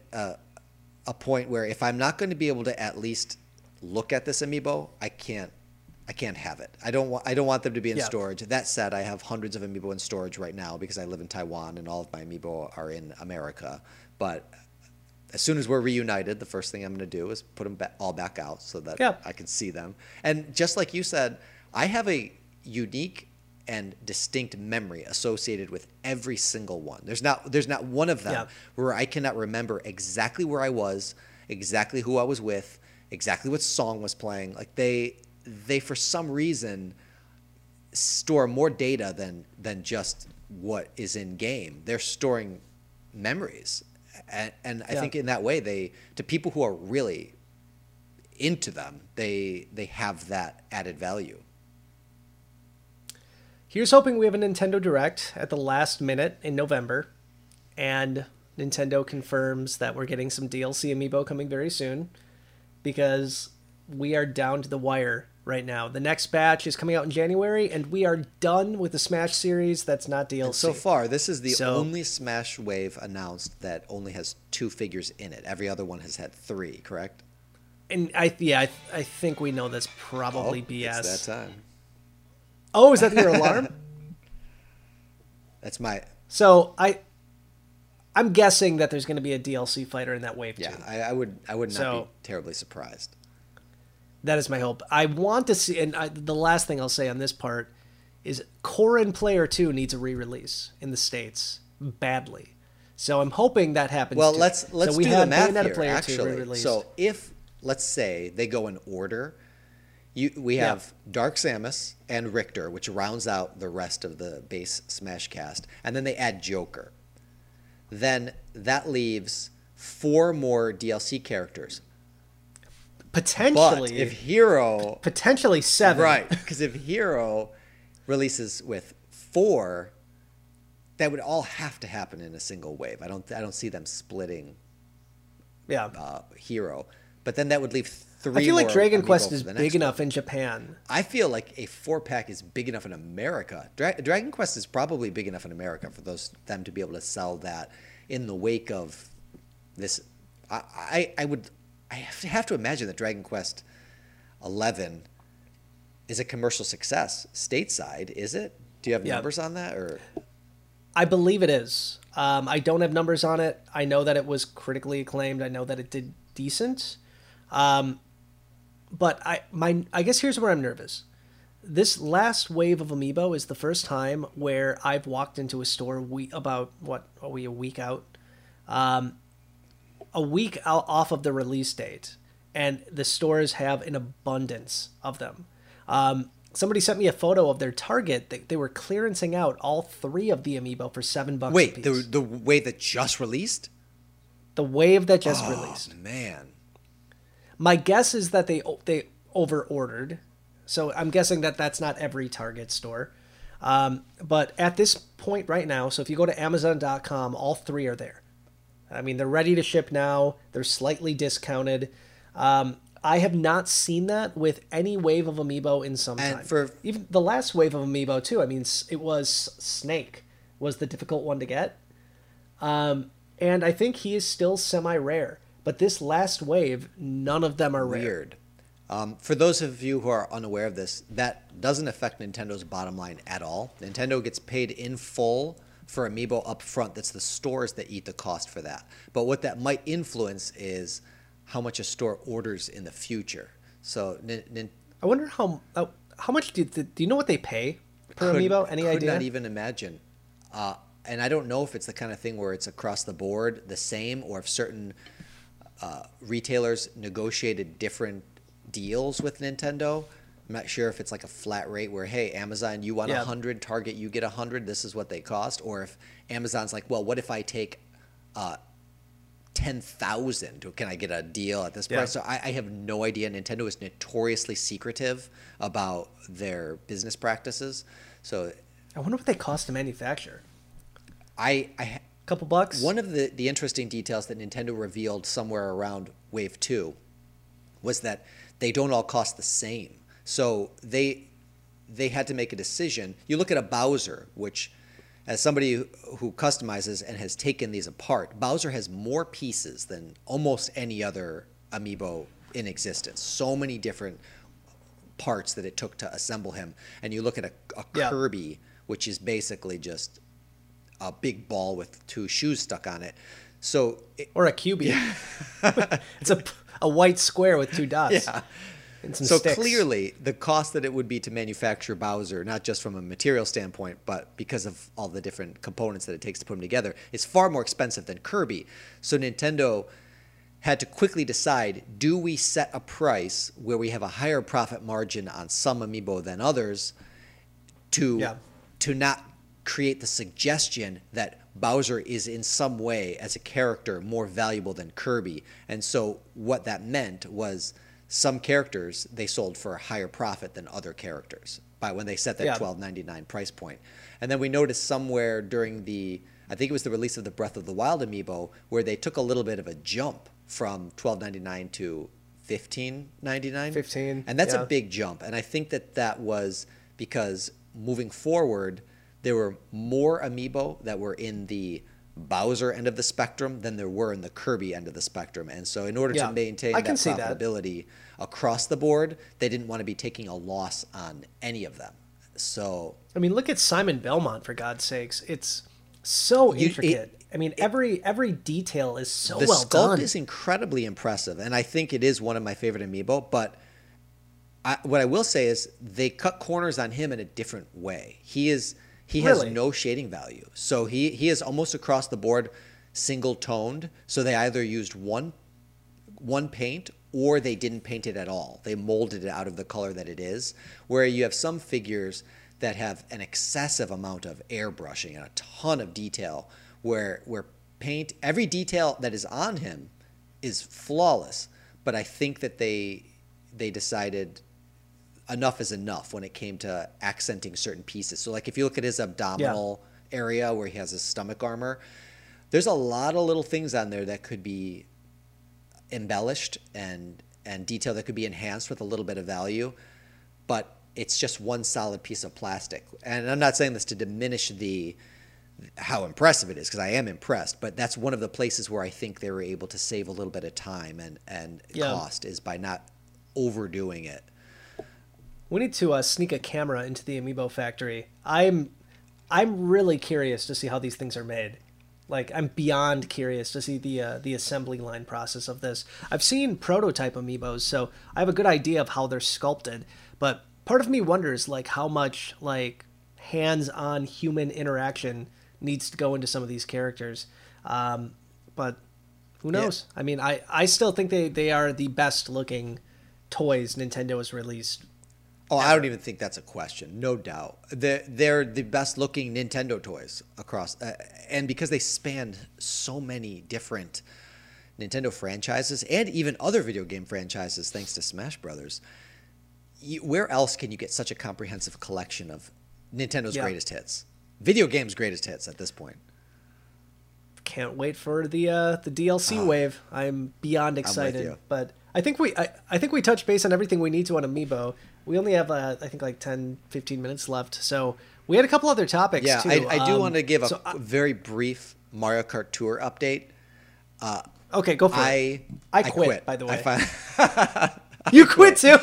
a point where if I'm not going to be able to at least look at this amiibo, I can't have it. I don't want them to be in storage. That said, I have hundreds of amiibo in storage right now because I live in Taiwan and all of my amiibo are in America. But as soon as we're reunited, the first thing I'm going to do is put them all back out so that I can see them. And just like you said, I have a unique and distinct memory associated with every single one. There's not one of them where I cannot remember exactly where I was, exactly who I was with, exactly what song was playing. Like they for some reason store more data than just what is in game. They're storing memories. And I think in that way, to people who are really into them, they have that added value. Here's hoping we have a Nintendo Direct at the last minute in November, and Nintendo confirms that we're getting some DLC amiibo coming very soon, because we are down to the wire right now. The next batch is coming out in January, and we are done with the Smash series that's not DLC. And so far, this is the only Smash Wave announced that only has 2 figures in it. Every other one has had 3, correct? And I think we know that's probably BS. It's that time. Oh, is that your alarm? That's my... So I'm guessing that there's going to be a DLC fighter in that wave too. Yeah, I would not be terribly surprised. That is my hope. I want to see, and the last thing I'll say on this part is Corrin Player 2 needs a re-release in the States badly. So I'm hoping that happens. Well, too. let's do the math here, Player actually. So if, let's say, they go in order, we have Dark Samus and Richter, which rounds out the rest of the base Smash cast, and then they add Joker. Then that leaves 4 more DLC characters. Potentially. But if Hero... Potentially 7. Right, because if Hero releases with 4, that would all have to happen in a single wave. I don't see them splitting Hero. But then that would leave 3 I feel like more Dragon amiibo Quest for is the big next enough one. in Japan. I feel like a 4-pack is big enough in America. Dragon Quest is probably big enough in America for them to be able to sell that in the wake of this. I have to imagine that Dragon Quest 11 is a commercial success stateside. Is it? Do you have numbers on that, or? I believe it is. I don't have numbers on it. I know that it was critically acclaimed. I know that it did decent. But I guess here's where I'm nervous. this last wave of amiibo is the first time where I've walked into a store about what are we, a week out, a week out off of the release date, and the stores have an abundance of them. Somebody sent me a photo of their Target. They were clearancing out all 3 of the amiibo for $7 a Wait, piece. the wave that just released? The wave that just released. Man. My guess is that they over-ordered. So I'm guessing that that's not every Target store. But at this point right now, so if you go to Amazon.com, all 3 are there. I mean, they're ready to ship now. They're slightly discounted. I have not seen that with any wave of amiibo in some time. Even the last wave of amiibo too. I mean, it was Snake was the difficult one to get. And I think he is still semi-rare. But this last wave, none of them are rare. Weird. For those of you who are unaware of this, that doesn't affect Nintendo's bottom line at all. Nintendo gets paid in full for amiibo up front. That's the stores that eat the cost for that. But what that might influence is how much a store orders in the future. So I wonder how much do you know what they pay per amiibo? Any idea? Could not even imagine. And I don't know if it's the kind of thing where it's across the board the same, or if certain retailers negotiated different deals with Nintendo. I'm not sure if it's like a flat rate where, hey, Amazon, you want 100, Target, you get 100, this is what they cost. Or if Amazon's like, well, what if I take 10,000? Can I get a deal at this price? So I have no idea. Nintendo is notoriously secretive about their business practices. So I wonder what they cost to manufacture. A couple bucks. One of the interesting details that Nintendo revealed somewhere around Wave 2 was that they don't all cost the same. So they had to make a decision. You look at a Bowser, which, as somebody who customizes and has taken these apart, Bowser has more pieces than almost any other amiibo in existence. So many different parts that it took to assemble him. And you look at a Kirby, which is basically just a big ball with 2 shoes stuck on it. So or a QB. It's a white square with 2 dots. Yeah. And some so sticks. Clearly, the cost that it would be to manufacture Bowser, not just from a material standpoint, but because of all the different components that it takes to put them together, is far more expensive than Kirby. So Nintendo had to quickly decide, do we set a price where we have a higher profit margin on some amiibo than others to not create the suggestion that Bowser is in some way as a character more valuable than Kirby. And so what that meant was some characters they sold for a higher profit than other characters by when they set that $12.99 price point. And then we noticed somewhere during I think it was the release of the Breath of the Wild amiibo, where they took a little bit of a jump from $12.99 to $15.99. 15. And that's a big jump. And I think that was because moving forward, there were more amiibo that were in the Bowser end of the spectrum than there were in the Kirby end of the spectrum. And so in order to maintain that profitability across the board, they didn't want to be taking a loss on any of them. So I mean, look at Simon Belmont, for God's sakes. It's so intricate. I mean, every detail is so well done. The sculpt is incredibly impressive, and I think it is one of my favorite amiibo, but what I will say is they cut corners on him in a different way. He has no shading value. So he is almost across the board single toned. So they either used one paint or they didn't paint it at all. They molded it out of the color that it is. Where you have some figures that have an excessive amount of airbrushing and a ton of detail where paint, every detail that is on him is flawless. But I think that they decided enough is enough when it came to accenting certain pieces. So like if you look at his abdominal area where he has his stomach armor, there's a lot of little things on there that could be embellished and detail that could be enhanced with a little bit of value, but it's just one solid piece of plastic. And I'm not saying this to diminish how impressive it is, because I am impressed, but that's one of the places where I think they were able to save a little bit of time and cost, is by not overdoing it. We need to sneak a camera into the Amiibo factory. I'm really curious to see how these things are made. Like, I'm beyond curious to see the assembly line process of this. I've seen prototype Amiibos, so I have a good idea of how they're sculpted. But part of me wonders like how much like hands-on human interaction needs to go into some of these characters. But who knows? Yeah. I mean, I still think they are the best looking toys Nintendo has released. Oh, ever. I don't even think that's a question. No doubt. They're the best looking Nintendo toys across. And because they span so many different Nintendo franchises and even other video game franchises, thanks to Smash Brothers, where else can you get such a comprehensive collection of Nintendo's greatest hits? Video games' greatest hits at this point. Can't wait for the DLC wave. I'm beyond excited. But I think we touched base on everything we need to on Amiibo. We only have I think like 10, 15 minutes left. So we had a couple other topics too. I do want to give a very brief Mario Kart Tour update. Okay, go for it. I quit, by the way. You quit too?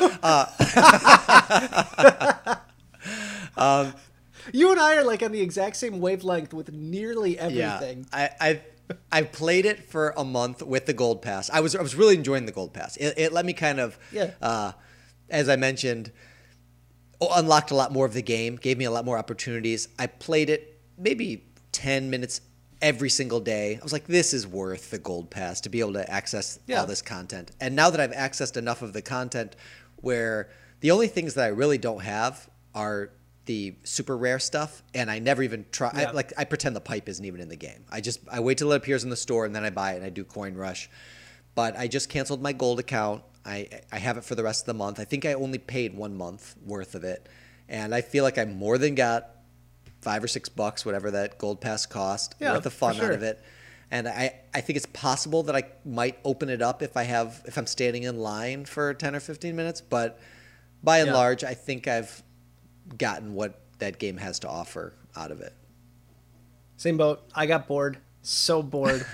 You and I are like on the exact same wavelength with nearly everything. Yeah, I played it for a month with the Gold Pass. I was really enjoying the Gold Pass. It let me kind of, as I mentioned, unlocked a lot more of the game, gave me a lot more opportunities. I played it maybe 10 minutes every single day. I was like, this is worth the Gold Pass to be able to access all this content. And now that I've accessed enough of the content where the only things that I really don't have are the super rare stuff, and I never even try. I pretend the pipe isn't even in the game. I wait till it appears in the store, and then I buy it and I do coin rush. But I just canceled my gold account. I have it for the rest of the month. I think I only paid 1 month worth of it, and I feel like I more than got $5 or $6, whatever that Gold Pass cost, worth the fun out of it. And I think it's possible that I might open it up if I'm standing in line for 10 or 15 minutes. But by and large, I think I've gotten what that game has to offer out of it. Same boat. I got bored. So bored.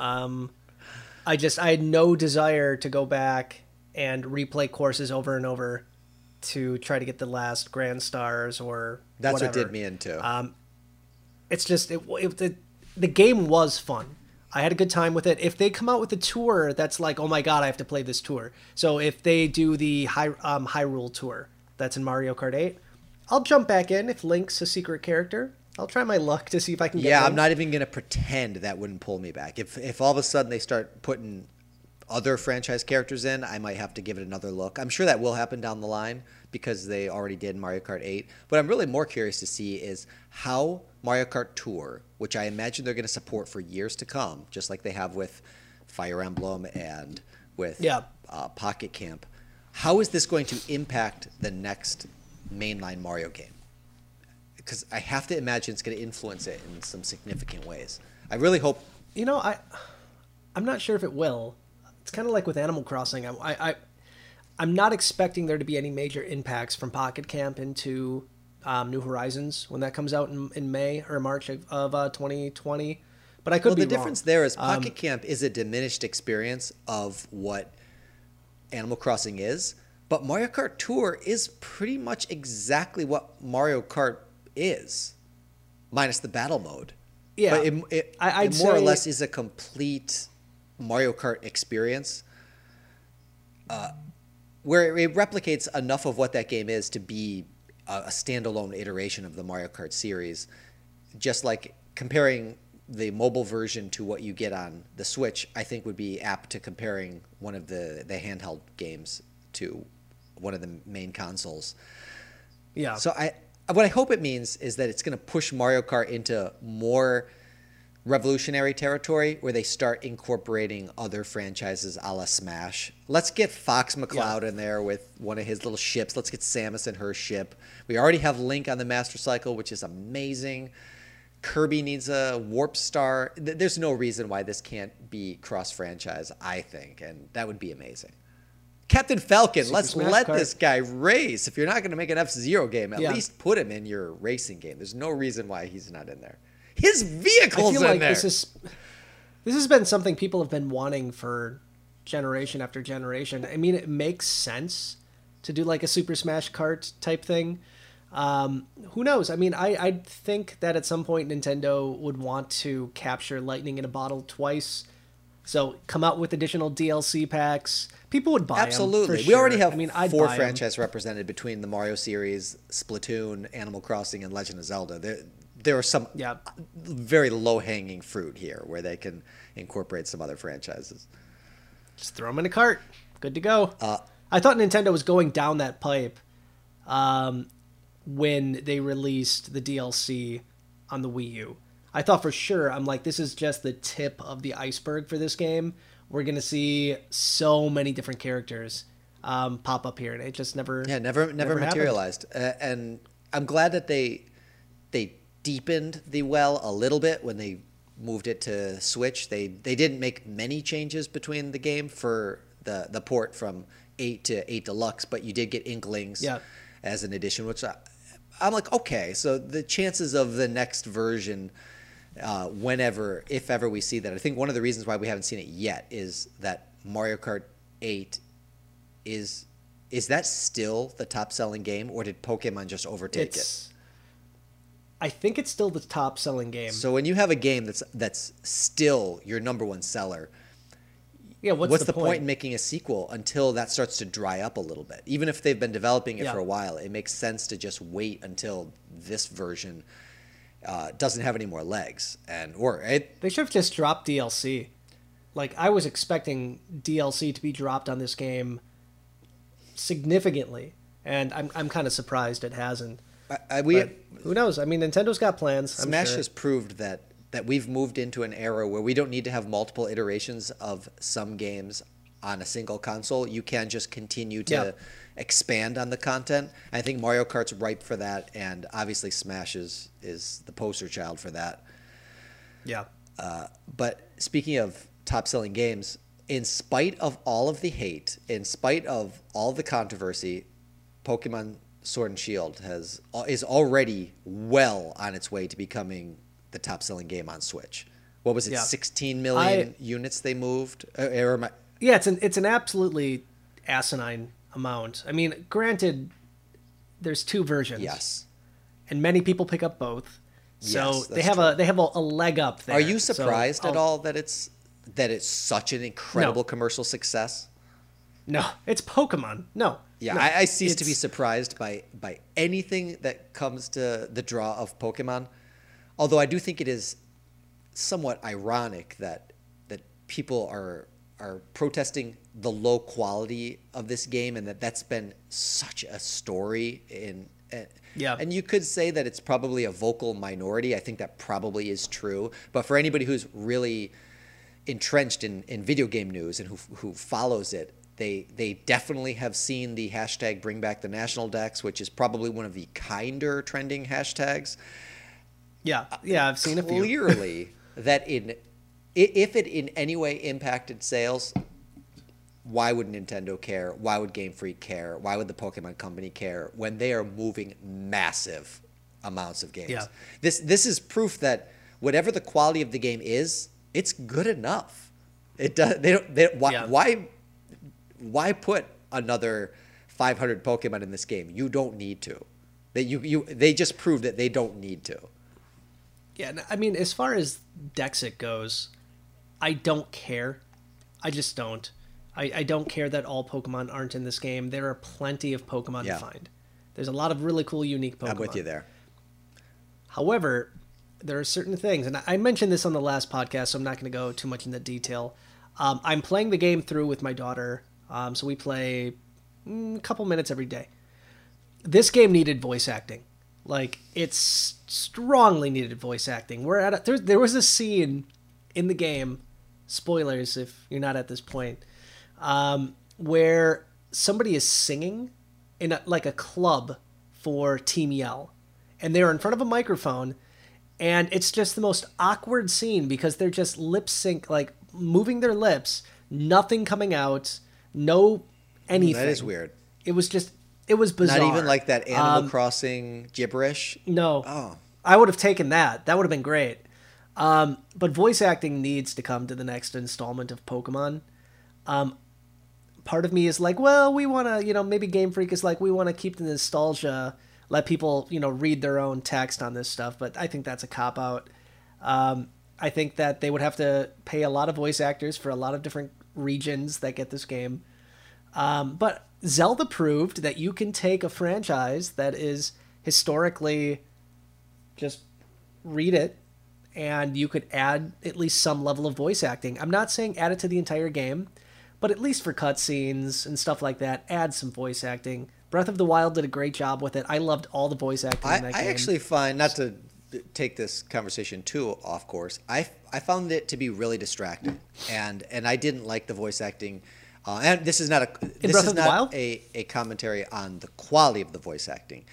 I had no desire to go back and replay courses over and over to try to get the last Grand Stars or That's whatever. What did me into. It's just the game was fun. I had a good time with it. If they come out with a tour that's like, oh my god, I have to play this tour. So if they do the Hyrule tour that's in Mario Kart 8, I'll jump back in. If Link's a secret character, I'll try my luck to see if I can get Yeah, I'm not even going to pretend that wouldn't pull me back. If all of a sudden they start putting other franchise characters in, I might have to give it another look. I'm sure that will happen down the line because they already did Mario Kart 8. What I'm really more curious to see is how Mario Kart Tour, which I imagine they're going to support for years to come, just like they have with Fire Emblem and with Pocket Camp, how is this going to impact the next mainline Mario game? Because I have to imagine it's going to influence it in some significant ways. I really hope. I'm not sure if it will. It's kind of like with Animal Crossing. I'm not expecting there to be any major impacts from Pocket Camp into New Horizons when that comes out in May or March of 2020. But I could be wrong. The difference there is Pocket Camp is a diminished experience of what Animal Crossing is. But Mario Kart Tour is pretty much exactly what Mario Kart is, minus the battle mode. Yeah, but it more or less is a complete Mario Kart experience, where it replicates enough of what that game is to be a standalone iteration of the Mario Kart series. Just like comparing the mobile version to what you get on the Switch, I think would be apt to comparing one of the handheld games to one of the main consoles. Yeah. So what I hope it means is that it's going to push Mario Kart into more revolutionary territory where they start incorporating other franchises a la Smash. Let's get Fox McCloud in there with one of his little ships. Let's get Samus in her ship. We already have Link on the Master Cycle, which is amazing. Kirby needs a Warp Star. There's no reason why this can't be cross-franchise, I think, and that would be amazing. Captain Falcon, let's let this guy race. If you're not going to make an F-Zero game, at least put him in your racing game. There's no reason why he's not in there. His vehicle's in there. This has been something people have been wanting for generation after generation. I mean, it makes sense to do like a Super Smash Kart type thing. Who knows? I mean, I think that at some point Nintendo would want to capture lightning in a bottle twice. So come out with additional DLC packs. people would buy 'em, Absolutely. for We already sure. have I mean, I'd four buy 'em. franchises represented between the Mario series, Splatoon, Animal Crossing, and Legend of Zelda. There are some Yeah. very low-hanging fruit here where they can incorporate some other franchises. Just throw them in a cart. Good to go. Uh, I thought Nintendo was going down that pipe when they released the DLC on the Wii U. I thought for sure, I'm like, this is just the tip of the iceberg for this game. We're going to see so many different characters pop up here, and it just never never happened. materialized. And I'm glad that they deepened the well a little bit when they moved it to Switch. They didn't make many changes between the game for the port from 8 to 8 Deluxe, but you did get Inklings as an addition, which I'm like, okay, so the chances of the next version, whenever, if ever we see that, I think one of the reasons why we haven't seen it yet is that Mario Kart 8 is that still the top selling game, or did Pokemon just overtake it? I think it's still the top selling game. So when you have a game that's still your number one seller, yeah, what's the point in making a sequel until that starts to dry up a little bit? Even if they've been developing it for a while, it makes sense to just wait until this version doesn't have any more legs. They should have just dropped DLC. Like, I was expecting DLC to be dropped on this game significantly, and I'm kind of surprised it hasn't. Who knows? I mean, Nintendo's got plans. Smash has proved that we've moved into an era where we don't need to have multiple iterations of some games on a single console. You can just continue to expand on the content. I think Mario Kart's ripe for that, and obviously Smash is the poster child for that. Yeah. But speaking of top-selling games, in spite of all of the hate, in spite of all the controversy, Pokemon Sword and Shield is already well on its way to becoming the top-selling game on Switch. What was it? 16 million units they moved. Yeah, it's an absolutely asinine amount. I mean, granted, there's two versions. Yes. And many people pick up both, so Yes, they have a leg up there. Are you surprised at all that it's such an incredible commercial success? No, it's Pokemon. No. Yeah, no, I cease to be surprised by anything that comes to the draw of Pokemon. Although I do think it is somewhat ironic that people are protesting the low quality of this game, and that's been such a story and you could say that it's probably a vocal minority. I think that probably is true. But for anybody who's really entrenched in video game news and who follows it, they definitely have seen the hashtag Bring Back the National Dex, which is probably one of the kinder trending hashtags. Yeah, I've seen a few. Clearly, that if it in any way impacted sales, why would Nintendo care? Why would Game Freak care? Why would the Pokemon Company care when they are moving massive amounts of games? Yeah. This is proof that whatever the quality of the game is, it's good enough. It does. Why put another 500 Pokemon in this game? You don't need to. They just proved that they don't need to. Yeah, I mean, as far as Dexit goes, I don't care. I just don't. I don't care that all Pokemon aren't in this game. There are plenty of Pokemon to find. There's a lot of really cool, unique Pokemon. I'm with you there. However, there are certain things, and I mentioned this on the last podcast, so I'm not going to go too much into detail. I'm playing the game through with my daughter, so we play a couple minutes every day. This game needed voice acting. Like, it's strongly needed voice acting. There was a scene in the game, spoilers if you're not at this point, where somebody is singing in a club for Team Yell, and they're in front of a microphone, and it's just the most awkward scene because they're just lip sync, like moving their lips, nothing coming out, no anything. That is weird. It was bizarre. Not even like that Animal Crossing gibberish? No. Oh. I would have taken that. That would have been great. But voice acting needs to come to the next installment of Pokemon. Part of me is like, well, we want to, maybe Game Freak is like, we want to keep the nostalgia, let people, read their own text on this stuff. But I think that's a cop-out. I think that they would have to pay a lot of voice actors for a lot of different regions that get this game. But Zelda proved that you can take a franchise that is historically just read it, and you could add at least some level of voice acting. I'm not saying add it to the entire game, but at least for cutscenes and stuff like that, add some voice acting. Breath of the Wild did a great job with it. I loved all the voice acting in that game. I actually find, not to take this conversation too off course, I found it to be really distracting, and I didn't like the voice acting. And this is not a commentary on the quality of the voice acting.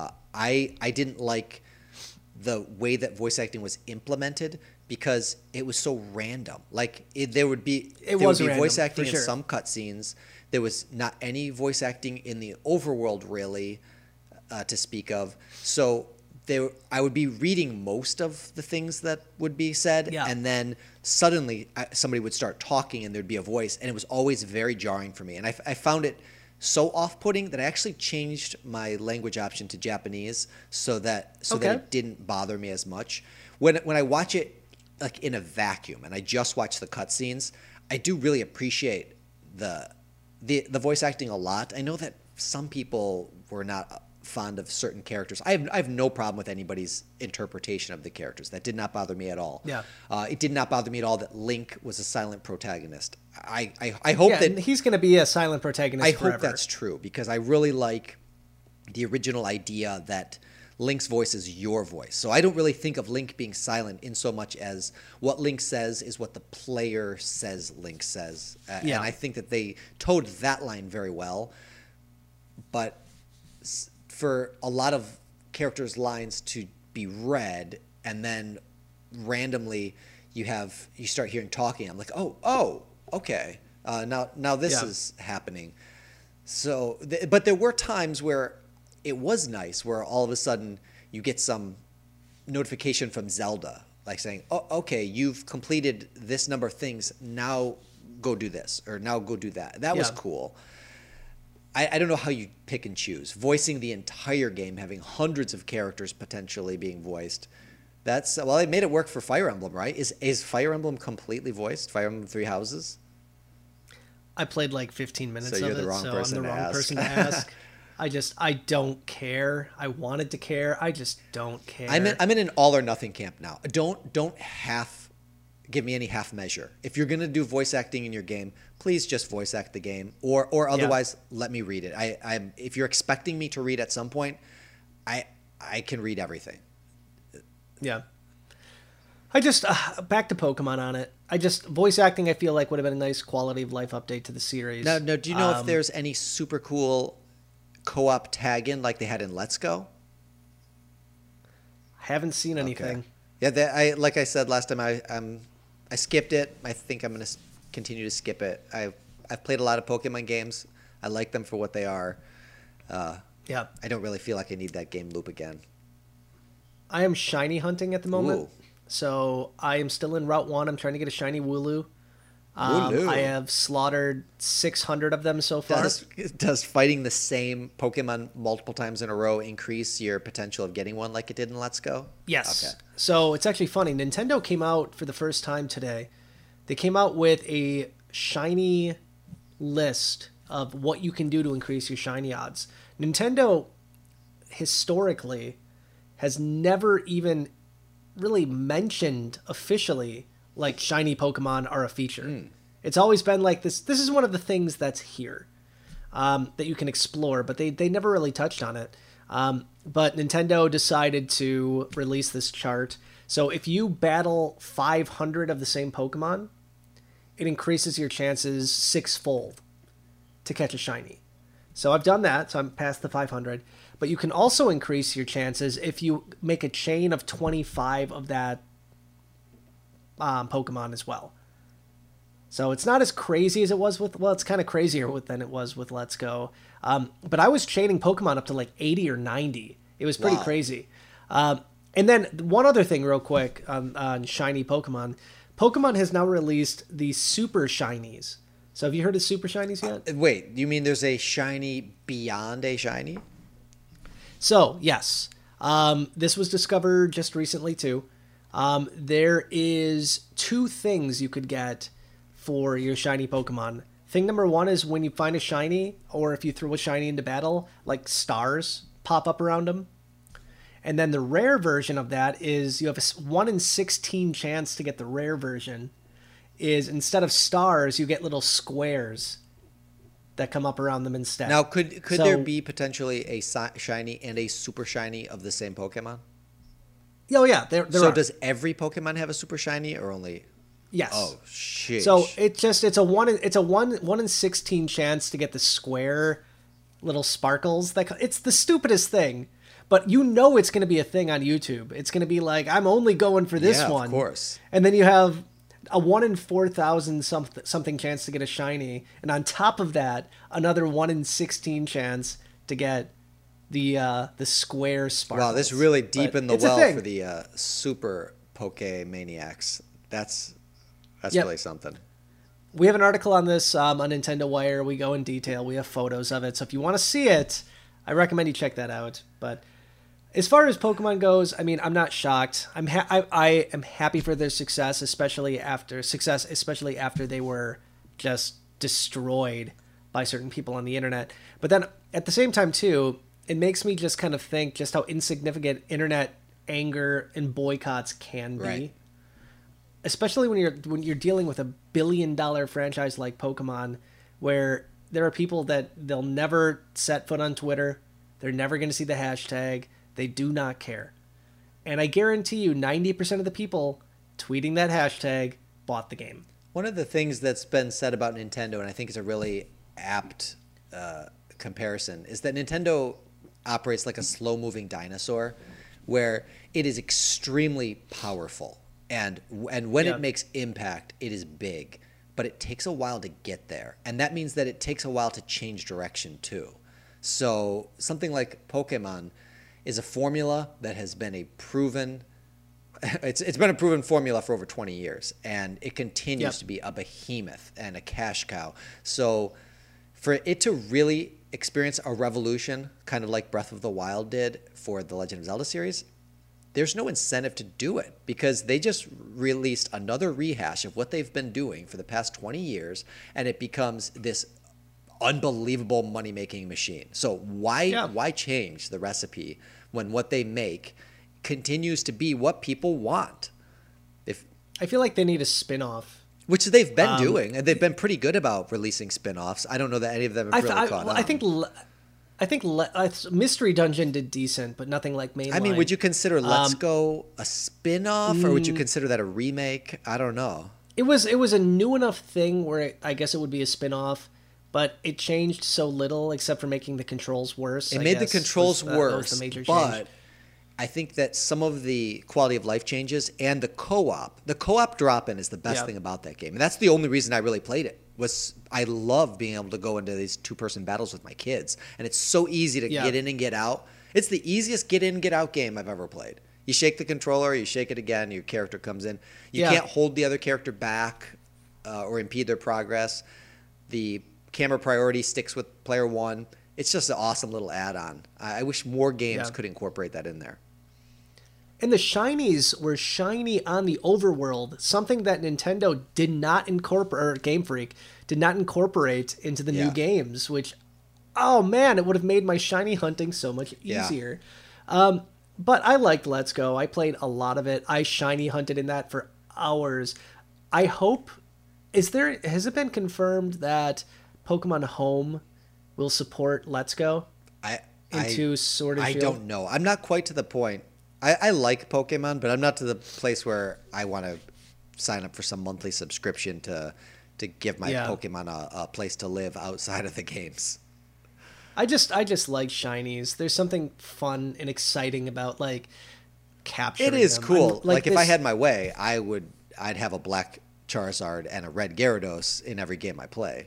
I didn't like the way that voice acting was implemented because it was so random. Like there would be voice acting in some cutscenes. There was not any voice acting in the overworld really to speak of. So I would be reading most of the things that would be said, and then suddenly somebody would start talking and there'd be a voice, and it was always very jarring for me. And I found it so off-putting that I actually changed my language option to Japanese so that it didn't bother me as much. When I watch it like in a vacuum and I just watch the cutscenes, I do really appreciate the voice acting a lot. I know that some people were not fond of certain characters. I have no problem with anybody's interpretation of the characters. That did not bother me at all. Yeah. It did not bother me at all that Link was a silent protagonist. I hope that he's going to be a silent protagonist forever. I hope that's true, because I really like the original idea that Link's voice is your voice. So I don't really think of Link being silent in so much as what Link says is what the player says Link says. And I think that they towed that line very well. But for a lot of characters' lines to be read and then randomly you start hearing talking, I'm like, oh, okay, now this is happening. So, but there were times where it was nice, where all of a sudden you get some notification from Zelda, like saying, oh, okay, you've completed this number of things, now go do this, or now go do that. That was cool. I don't know how you pick and choose. Voicing the entire game, having hundreds of characters potentially being voiced. It made it work for Fire Emblem, right? Is Fire Emblem completely voiced? Fire Emblem Three Houses? I played like 15 minutes of it, so I'm the wrong person to ask. I don't care. I wanted to care. I just don't care. I'm in an all or nothing camp now. Don't give me any half measure. If you're going to do voice acting in your game, please just voice act the game, or otherwise let me read it. If you're expecting me to read at some point, I can read everything. Yeah. I just back to Pokemon on it. Voice acting I feel like would have been a nice quality of life update to the series. Now, do you know if there's any super cool co-op tag-in like they had in Let's Go? Haven't seen anything. Okay. Yeah, like I said last time, I skipped it. I think I'm going to continue to skip it. I've played a lot of Pokemon games. I like them for what they are. I don't really feel like I need that game loop again. I am shiny hunting at the moment. Ooh. So I am still in Route 1. I'm trying to get a shiny Wooloo. I have slaughtered 600 of them so far. Does fighting the same Pokemon multiple times in a row increase your potential of getting one like it did in Let's Go? Yes. Okay. So it's actually funny. Nintendo came out for the first time today. They came out with a shiny list of what you can do to increase your shiny odds. Nintendo historically has never even really mentioned officially like shiny Pokemon are a feature. It's always been like this is one of the things that's here that you can explore, but they never really touched on it. But Nintendo decided to release this chart. So if you battle 500 of the same Pokemon, it increases your chances 6-fold to catch a shiny. So I've done that, so I'm past the 500. But you can also increase your chances if you make a chain of 25 of that Pokemon as well. So it's not as crazy as it was with, it's kind of crazier than it was with Let's Go. But I was chaining Pokemon up to like 80 or 90. It was pretty crazy. And then one other thing real quick on shiny Pokemon. Pokemon has now released the Super Shinies. So have you heard of Super Shinies yet? Wait, you mean there's a shiny beyond a shiny? So, yes. This was discovered just recently, too. There is 2 things you could get for your shiny Pokemon. Thing number one is when you find a shiny, or if you throw a shiny into battle, like stars pop up around them. And then the rare version of that is you have a 1 in 16 chance to get the rare version. Is instead of stars, you get little squares that come up around them instead. Now, could there be potentially a shiny and a super shiny of the same Pokemon? Oh yeah, there so are. Does every Pokemon have a super shiny or only? Yes. Oh shit. So it's a 1 in 16 chance to get the square little sparkles. It's the stupidest thing, but you know it's going to be a thing on YouTube. It's going to be like, I'm only going for this one. Of course. And then you have a 1 in 4,000 something chance to get a shiny, and on top of that, another 1 in 16 chance to get the square sparkles. Wow, this really deepened the it's a well thing. for the super Poke Maniacs. That's Yep. really something. We have an article on this on Nintendo Wire. We go in detail. We have photos of it. So if you want to see it, I recommend you check that out. But as far as Pokemon goes, I mean, I'm not shocked. I am happy for their success, especially after they were just destroyed by certain people on the internet. But then at the same time, too, it makes me just kind of think just how insignificant internet anger and boycotts can be. Right. Especially when you're dealing with $1 billion franchise like Pokemon, where there are people that they'll never set foot on Twitter, they're never going to see the hashtag, they do not care. And I guarantee you 90% of the people tweeting that hashtag bought the game. One of the things that's been said about Nintendo, and I think is a really apt comparison, is that Nintendo operates like a slow-moving dinosaur, where it is extremely powerful. And when it makes impact, it is big. But it takes a while to get there. And that means that it takes a while to change direction, too. So something like Pokemon is a formula that has been a proven... It's been a proven formula for over 20 years. And it continues to be a behemoth and a cash cow. So for it to really experience a revolution, kind of like Breath of the Wild did for the Legend of Zelda series... there's no incentive to do it because they just released another rehash of what they've been doing for the past 20 years, and it becomes this unbelievable money-making machine. So why change the recipe when what they make continues to be what people want? I feel like they need a spin-off. Which they've been doing, and they've been pretty good about releasing spin-offs. I don't know that any of them have really caught on. I think Mystery Dungeon did decent, but nothing like Mainline. I mean, would you consider Let's Go a spin-off, or would you consider that a remake? I don't know. It was a new enough thing where I guess it would be a spin-off, but it changed so little except for making the controls worse. It made the controls worse, the major change. But I think that some of the quality of life changes and the co-op drop-in is the best thing about that game. And that's the only reason I really played it. Was I love being able to go into these two-person battles with my kids, and it's so easy to get in and get out. It's the easiest get in, get out game I've ever played. You shake the controller, you shake it again, your character comes in. You can't hold the other character back or impede their progress. The camera priority sticks with player one. It's just an awesome little add-on. I wish more games could incorporate that in there. And the shinies were shiny on the overworld, something that Nintendo did not incorporate, or Game Freak did not incorporate into the new games, which, oh man, it would have made my shiny hunting so much easier. But I liked Let's Go. I played a lot of it. I shiny hunted in that for hours. I hope, has it been confirmed that Pokemon Home will support Let's Go into Sword and Shield? I don't know. I'm not quite to the point. I like Pokemon, but I'm not to the place where I want to sign up for some monthly subscription to give my Pokemon a place to live outside of the games. I just like shinies. There's something fun and exciting about like capturing them. It is cool. Like if this... I had my way, I'd have a black Charizard and a red Gyarados in every game I play.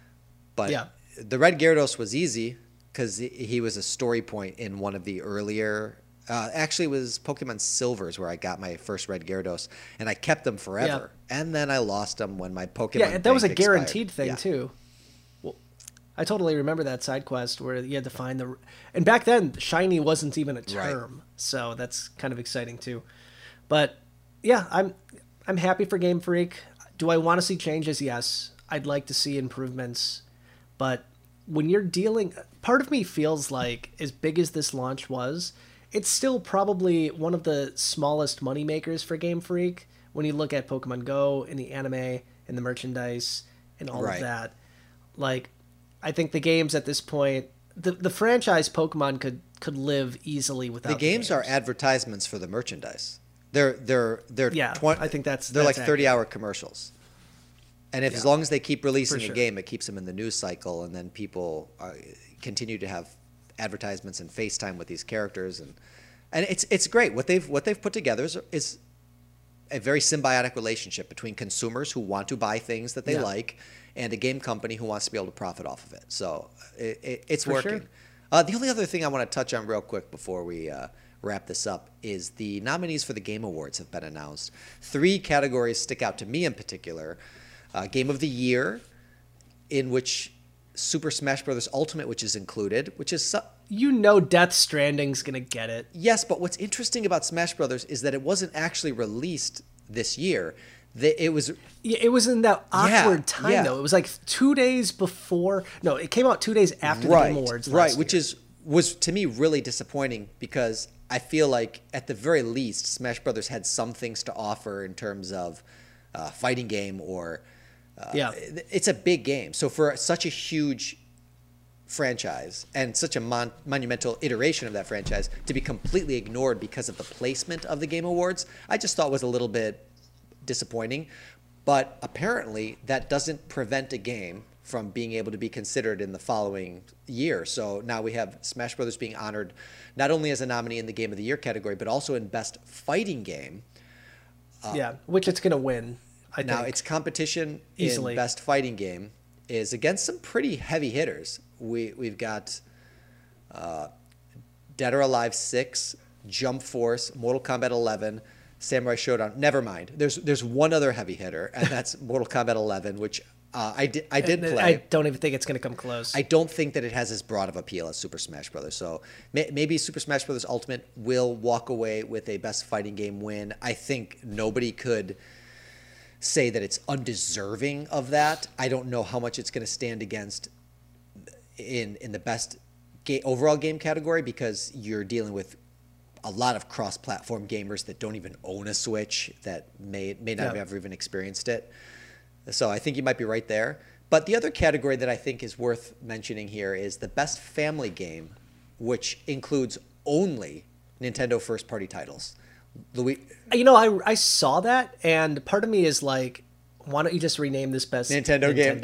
But the red Gyarados was easy because he was a story point in one of the earlier. Actually, it was Pokemon Silvers where I got my first red Gyarados, and I kept them forever. And then I lost them when my Pokemon that was a bank guaranteed expired. thing too. Well, I totally remember that side quest where you had to find the. And back then, shiny wasn't even a term, so that's kind of exciting too. But yeah, I'm happy for Game Freak. Do I want to see changes? Yes. I'd like to see improvements, but when you're dealing, part of me feels like as big as this launch was, it's still probably one of the smallest money makers for Game Freak when you look at Pokemon Go and the anime and the merchandise and all of that. Like, I think the games at this point, the franchise Pokemon could live easily without the games. Are advertisements for the merchandise. They're I think that's like accurate. 30-hour commercials. And as long as they keep releasing a game, it keeps them in the news cycle, and then people continue to have advertisements and FaceTime with these characters, and it's great. What they've put together is a very symbiotic relationship between consumers who want to buy things that they like and a game company who wants to be able to profit off of it. So it's working. Sure. The only other thing I want to touch on real quick before we wrap this up is the nominees for the Game Awards have been announced. 3 categories stick out to me in particular. Game of the Year, in which Super Smash Bros. Ultimate, which is included, which is... Death Stranding's going to get it. Yes, but what's interesting about Smash Bros. Is that it wasn't actually released this year. It was in that awkward time, though. It was like 2 days before... No, it came out 2 days after the Game Awards last year. Which was, to me, really disappointing because I feel like, at the very least, Smash Bros. Had some things to offer in terms of fighting game or... It's a big game. So for such a huge franchise and such a monumental iteration of that franchise to be completely ignored because of the placement of the Game Awards, I just thought was a little bit disappointing. But apparently that doesn't prevent a game from being able to be considered in the following year. So now we have Smash Bros. Being honored not only as a nominee in the Game of the Year category, but also in Best Fighting Game. Which it's going to win. Now, its competition easily in Best Fighting Game is against some pretty heavy hitters. We've got Dead or Alive 6, Jump Force, Mortal Kombat 11, Samurai Showdown. Never mind. There's one other heavy hitter, and that's Mortal Kombat 11, which I did play. I don't even think it's going to come close. I don't think that it has as broad of appeal as Super Smash Bros. So maybe Super Smash Bros. Ultimate will walk away with a Best Fighting Game win. I think nobody could say that it's undeserving of that. I don't know how much it's going to stand against in the best overall game category because you're dealing with a lot of cross-platform gamers that don't even own a Switch, that may not have ever even experienced it. So I think you might be right there. But the other category that I think is worth mentioning here is the best family game, which includes only Nintendo first-party titles. I saw that, and part of me is like, why don't you just rename this best Nintendo game?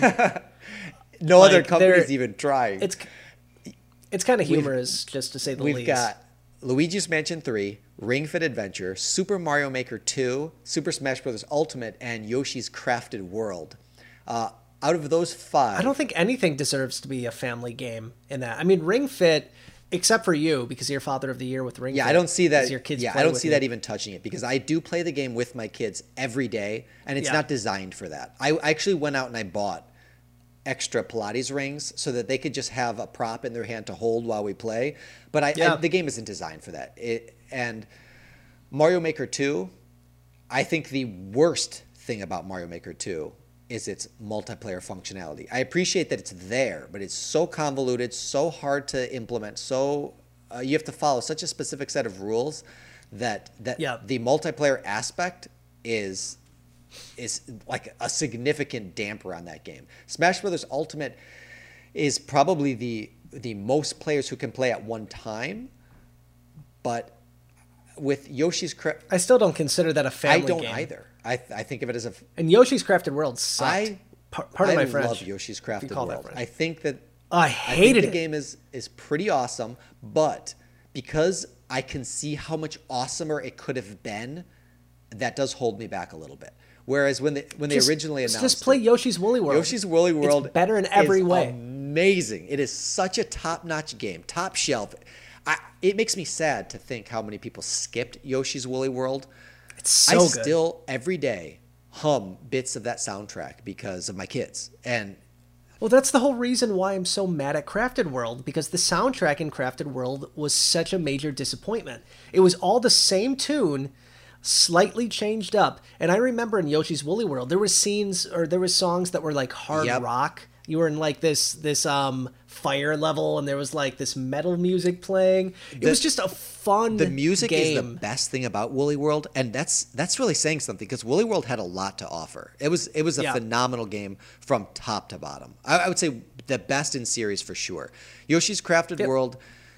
No other company's even trying. It's kind of humorous, just to say the least. We've got Luigi's Mansion 3, Ring Fit Adventure, Super Mario Maker 2, Super Smash Bros. Ultimate, and Yoshi's Crafted World. Out of those 5... I don't think anything deserves to be a family game in that. I mean, Ring Fit... Except for you, because you're Father of the Year with Ring Fit. I don't see that. Your kids I don't see that even touching it because I do play the game with my kids every day, and it's not designed for that. I actually went out and I bought extra Pilates rings so that they could just have a prop in their hand to hold while we play. But the game isn't designed for that. And Mario Maker 2, I think the worst thing about Mario Maker 2 is its multiplayer functionality. I appreciate that it's there, but it's so convoluted, so hard to implement, so you have to follow such a specific set of rules that the multiplayer aspect is like a significant damper on that game. Smash Bros. Ultimate is probably the most players who can play at one time, but with Yoshi's I still don't consider that a family game. I don't either. I think of it as a... And Yoshi's Crafted World sucked. Pardon my French. I love Yoshi's Crafted World. I think that... I hated it. The game is pretty awesome, but because I can see how much awesomer it could have been, that does hold me back a little bit. Whereas when they originally announced just play Yoshi's Woolly World. Yoshi's Woolly World it's better in every way. Amazing. It is such a top-notch game, top shelf. It makes me sad to think how many people skipped Yoshi's Woolly World. It's so good. I still, every day, hum bits of that soundtrack because of my kids. And well, that's the whole reason why I'm so mad at Crafted World, because the soundtrack in Crafted World was such a major disappointment. It was all the same tune, slightly changed up. And I remember in Yoshi's Woolly World, there was scenes or there was songs that were like hard rock. You were in like this fire level, and there was like this metal music playing. It was just a fun The music game. is the best thing about Woolly World, and that's really saying something, because Woolly World had a lot to offer. It was a phenomenal game from top to bottom. I would say the best in series for sure. Yoshi's Crafted World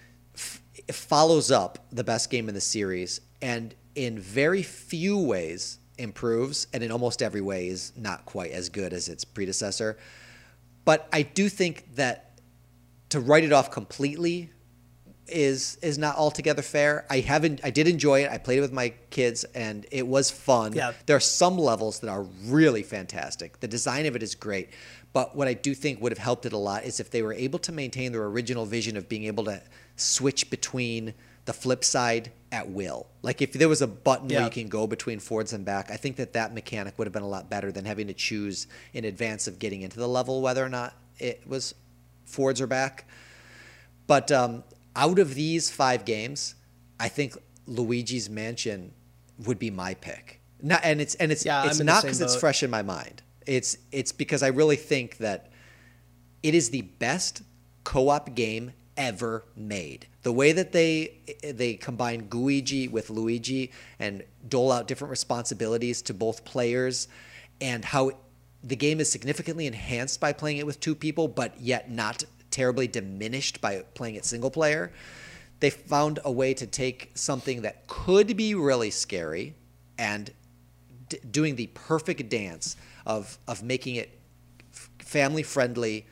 follows up the best game in the series, and in very few ways improves, and in almost every way is not quite as good as its predecessor. But I do think that to write it off completely is not altogether fair. I did enjoy it. I played it with my kids, and it was fun. Yeah. There are some levels that are really fantastic. The design of it is great. But what I do think would have helped it a lot is if they were able to maintain their original vision of being able to switch between the flip side at will. Like if there was a button where you can go between forwards and back, I think that mechanic would have been a lot better than having to choose in advance of getting into the level whether or not it was forwards or back. But out of these 5 games, I think Luigi's Mansion would be my pick. It's not because it's fresh in my mind. It's because I really think that it is the best co-op game ever made. The way that they combine Gooigi with Luigi and dole out different responsibilities to both players, and how the game is significantly enhanced by playing it with 2 people, but yet not terribly diminished by playing it single player. They found a way to take something that could be really scary and doing the perfect dance of making it family friendly,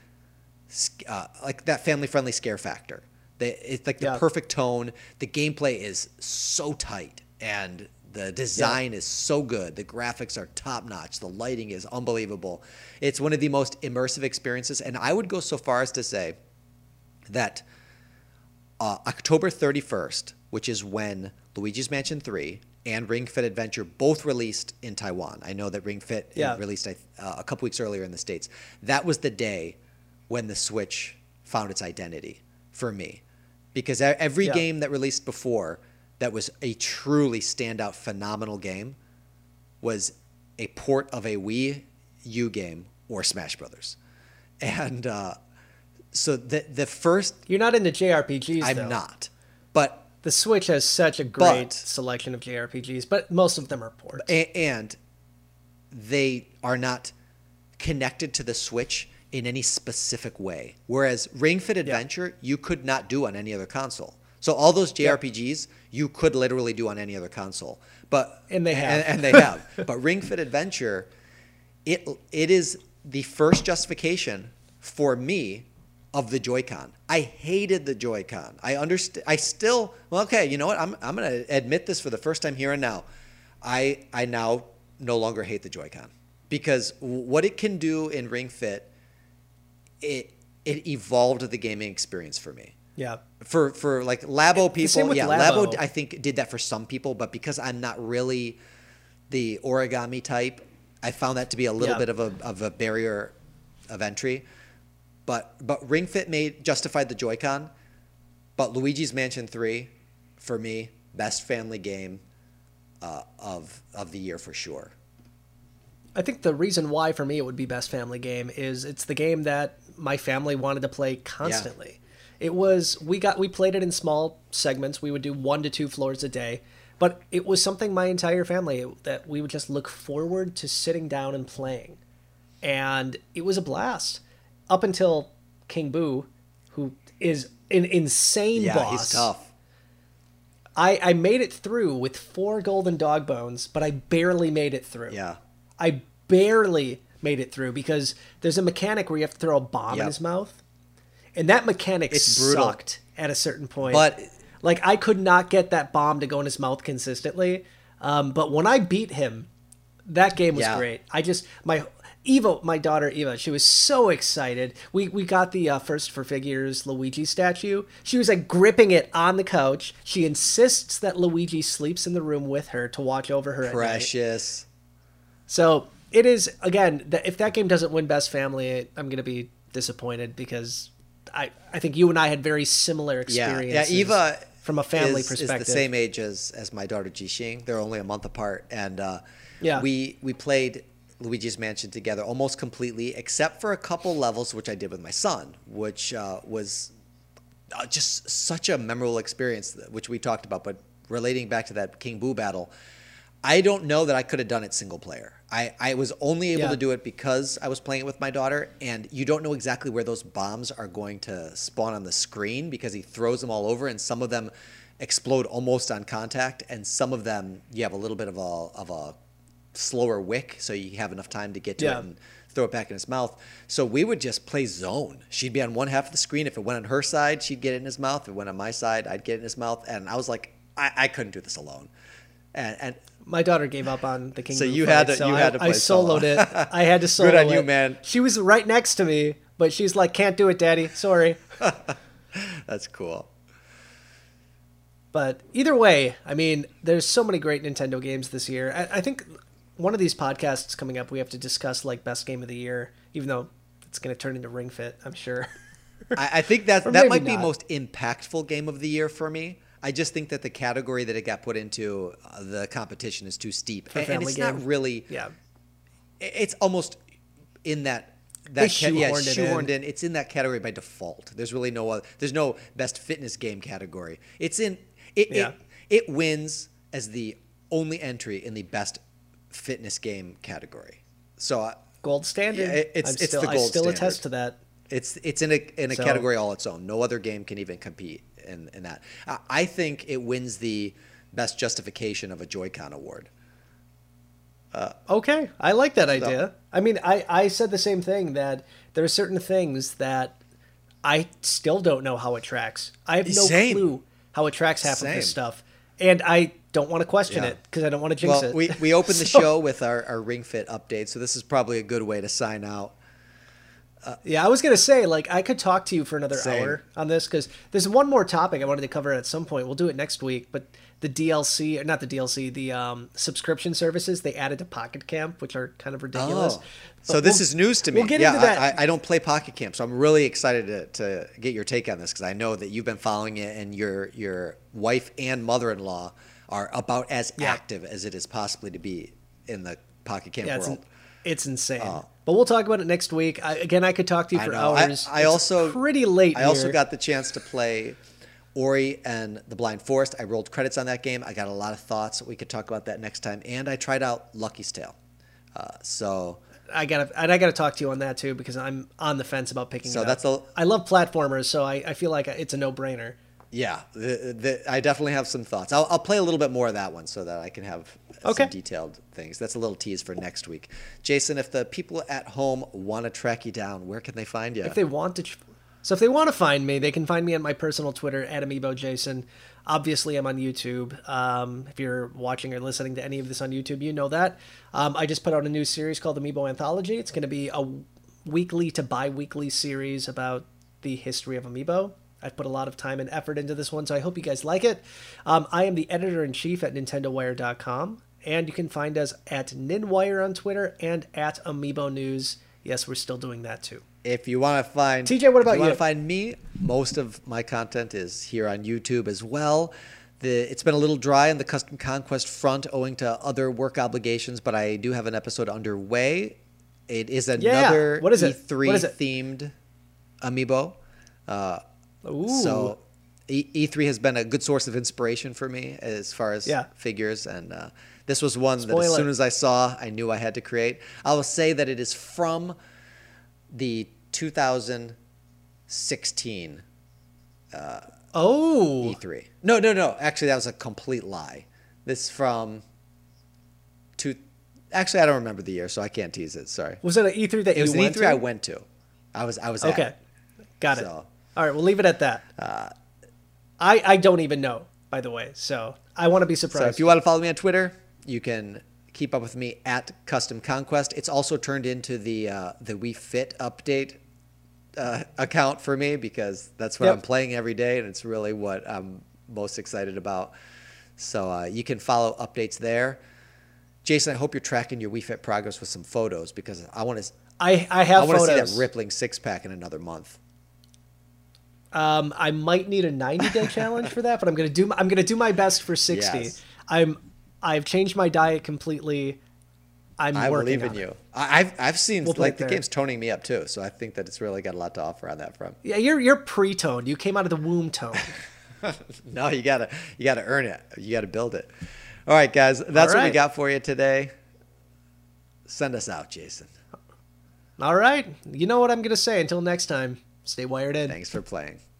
like that family friendly scare factor. It's like the perfect tone. The gameplay is so tight, and the design is so good. The graphics are top notch. The lighting is unbelievable. It's one of the most immersive experiences. And I would go so far as to say that October 31st, which is when Luigi's Mansion 3 and Ring Fit Adventure both released in Taiwan. I know that Ring Fit released a couple weeks earlier in the States. That was the day when the Switch found its identity for me. Because every game that released before that was a truly standout, phenomenal game was a port of a Wii U game or Smash Brothers. And so the first... You're not into JRPGs, I'm though. not. But the Switch has such a great selection of JRPGs, but most of them are ports. And they are not connected to the Switch in any specific way. Whereas Ring Fit Adventure, you could not do on any other console. So all those JRPGs, you could literally do on any other console. And they have. But Ring Fit Adventure, it is the first justification for me of the Joy-Con. I hated the Joy-Con. I still, well, okay, you know what? I'm going to admit this for the first time here and now. I now no longer hate the Joy-Con. Because what it can do in Ring Fit, it evolved the gaming experience for me. Yeah. For like Labo people, same with Labo. I think did that for some people, but because I'm not really the origami type, I found that to be a little bit of a barrier of entry. But Ring Fit justified the Joy-Con, but Luigi's Mansion 3, for me, best family game of the year for sure. I think the reason why for me it would be best family game is it's the game that my family wanted to play constantly. Yeah. It was we played it in small segments. We would do 1 to 2 floors a day, but it was something my entire family that we would just look forward to sitting down and playing. And it was a blast up until King Boo, who is an insane boss. Yeah, he's tough. I made it through with 4 golden dog bones, but I barely made it through. Yeah. I barely made it through because there's a mechanic where you have to throw a bomb in his mouth. And that mechanic sucked at a certain point. But like I could not get that bomb to go in his mouth consistently. But when I beat him, that game was great. My daughter Eva, she was so excited. We got the First for Figures Luigi statue. She was like gripping it on the couch. She insists that Luigi sleeps in the room with her to watch over her. Precious. So it is, again, if that game doesn't win Best Family, I'm going to be disappointed because I think you and I had very similar experiences. Yeah, Eva, from a family is perspective. the same age as my daughter Jixing. They're only a month apart, and Yeah. we played Luigi's Mansion together almost completely, except for a couple levels which I did with my son, which was just such a memorable experience, which we talked about. But relating back to that King Boo battle, I don't know that I could have done it single player. I was only able to do it because I was playing it with my daughter, and you don't know exactly where those bombs are going to spawn on the screen because he throws them all over, and some of them explode almost on contact, and some of them you have a little bit of a slower wick, so you have enough time to get to it and throw it back in his mouth. So we would just play zone. She'd be on one half of the screen. If it went on her side, she'd get it in his mouth. If it went on my side, I'd get it in his mouth. And I was like, I couldn't do this alone. And my daughter gave up on the King. So Boo you fight, had to play I soloed it. I had to solo Good on it. you, man. She was right next to me, but she's like, "Can't do it, Daddy. Sorry." That's cool. But either way, I mean, there's so many great Nintendo games this year. I think one of these podcasts coming up, we have to discuss like best game of the year, even though it's going to turn into Ring Fit, I'm sure. I think that Or that maybe might be not. most impactful game of the year for me. I just think that the category that it got put into, the competition is too steep, and family it's game. not really. Yeah. It's almost in that. They Shoehorned in. It's in that category by default. There's really no other. There's no best fitness game category. It's in. It wins as the only entry in the best fitness game category. So Gold standard. Yeah, it's the gold I still standard. attest to that. it's in a So- category all its own. No other game can even compete in that. I think it wins the best justification of a Joy-Con award. Okay, I like that idea. I mean, I said the same thing, that there are certain things that I still don't know how it tracks. I have no Same. clue how it tracks half of this Same. stuff. And I don't want to question Yeah. it because I don't want to jinx Well, it. we opened the So- show with our Ring Fit update, so this is probably a good way to sign out. Yeah, I was going to say, like, I could talk to you for another Same. hour on this because there's one more topic I wanted to cover at some point. We'll do it next week, but the DLC, or not the DLC, the subscription services they added to Pocket Camp, which are kind of ridiculous. Oh. But So this we'll- is news to me. We'll get yeah, into that. I don't play Pocket Camp, so I'm really excited to get your take on this because I know that you've been following it, and your wife and mother-in-law are about as active as it is possibly to be in the Pocket Camp Yeah, world. it's insane. But we'll talk about it next week. Again, I could talk to you I for know. hours. I It's also pretty late. I also here. got the chance to play Ori and the Blind Forest. I rolled credits on that game. I got a lot of thoughts. We could talk about that next time. And I tried out Lucky's Tale. So I gotta talk to you on that too because I'm on the fence about picking. So it that's up. I love platformers, so I feel like it's a no-brainer. yeah, I definitely have some thoughts. I'll play a little bit more of that one so that I can have Okay. some detailed things. That's a little tease for next week. Jason, if the people at home want to track you down, where can they find you? If they want to, so if they want to find me, they can find me on my personal Twitter at AmiiboJason. Obviously, I'm on YouTube. If you're watching or listening to any of this on YouTube, you know that. I just put out a new series called Amiibo Anthology. It's going to be a weekly to bi-weekly series about the history of Amiibo. I've put a lot of time and effort into this one, so I hope you guys like it. I am the editor-in-chief at NintendoWire.com, and you can find us at NinWire on Twitter and at Amiibo News. Yes, we're still doing that too. If you want to find TJ, what about if you? Want you? to find me? Most of my content is here on YouTube as well. It's been a little dry on the Custom Conquest front owing to other work obligations, but I do have an episode underway. It is another What is it? E3 What is it? themed amiibo. Ooh. So E3 has been a good source of inspiration for me as far as figures, and this was one that as Spoil soon it. as I saw, I knew I had to create. I will say that it is from the 2016 Oh, E3. No. Actually, that was a complete lie. This from Actually, I don't remember the year, so I can't tease it. Sorry. was it an E3 that It was you an went E3 to? I went to. I was at Okay, it. got it. So- All right, we'll leave it at that. I don't even know, by the way, so I want to be surprised. So if you want to follow me on Twitter, you can keep up with me at Custom Conquest. It's also turned into the Wii Fit update account for me because that's what Yep. I'm playing every day, and it's really what I'm most excited about. So you can follow updates there. Jason, I hope you're tracking your Wii Fit progress with some photos because I want to. I I have want to see photos. that rippling six pack in another month. I might need a 90-day challenge for that, but I'm gonna do my best for 60. Yes. I've changed my diet completely. I working believe in on you. it. I've seen We'll like the play there. game's toning me up too, so I think that it's really got a lot to offer on that front. Yeah, you're pre-toned. You came out of the womb toned. No, you gotta earn it. You gotta build it. All right, guys, that's what we right. got for you today. Send us out, Jason. All right. You know what I'm gonna say. Until next time, stay wired in. Thanks for playing.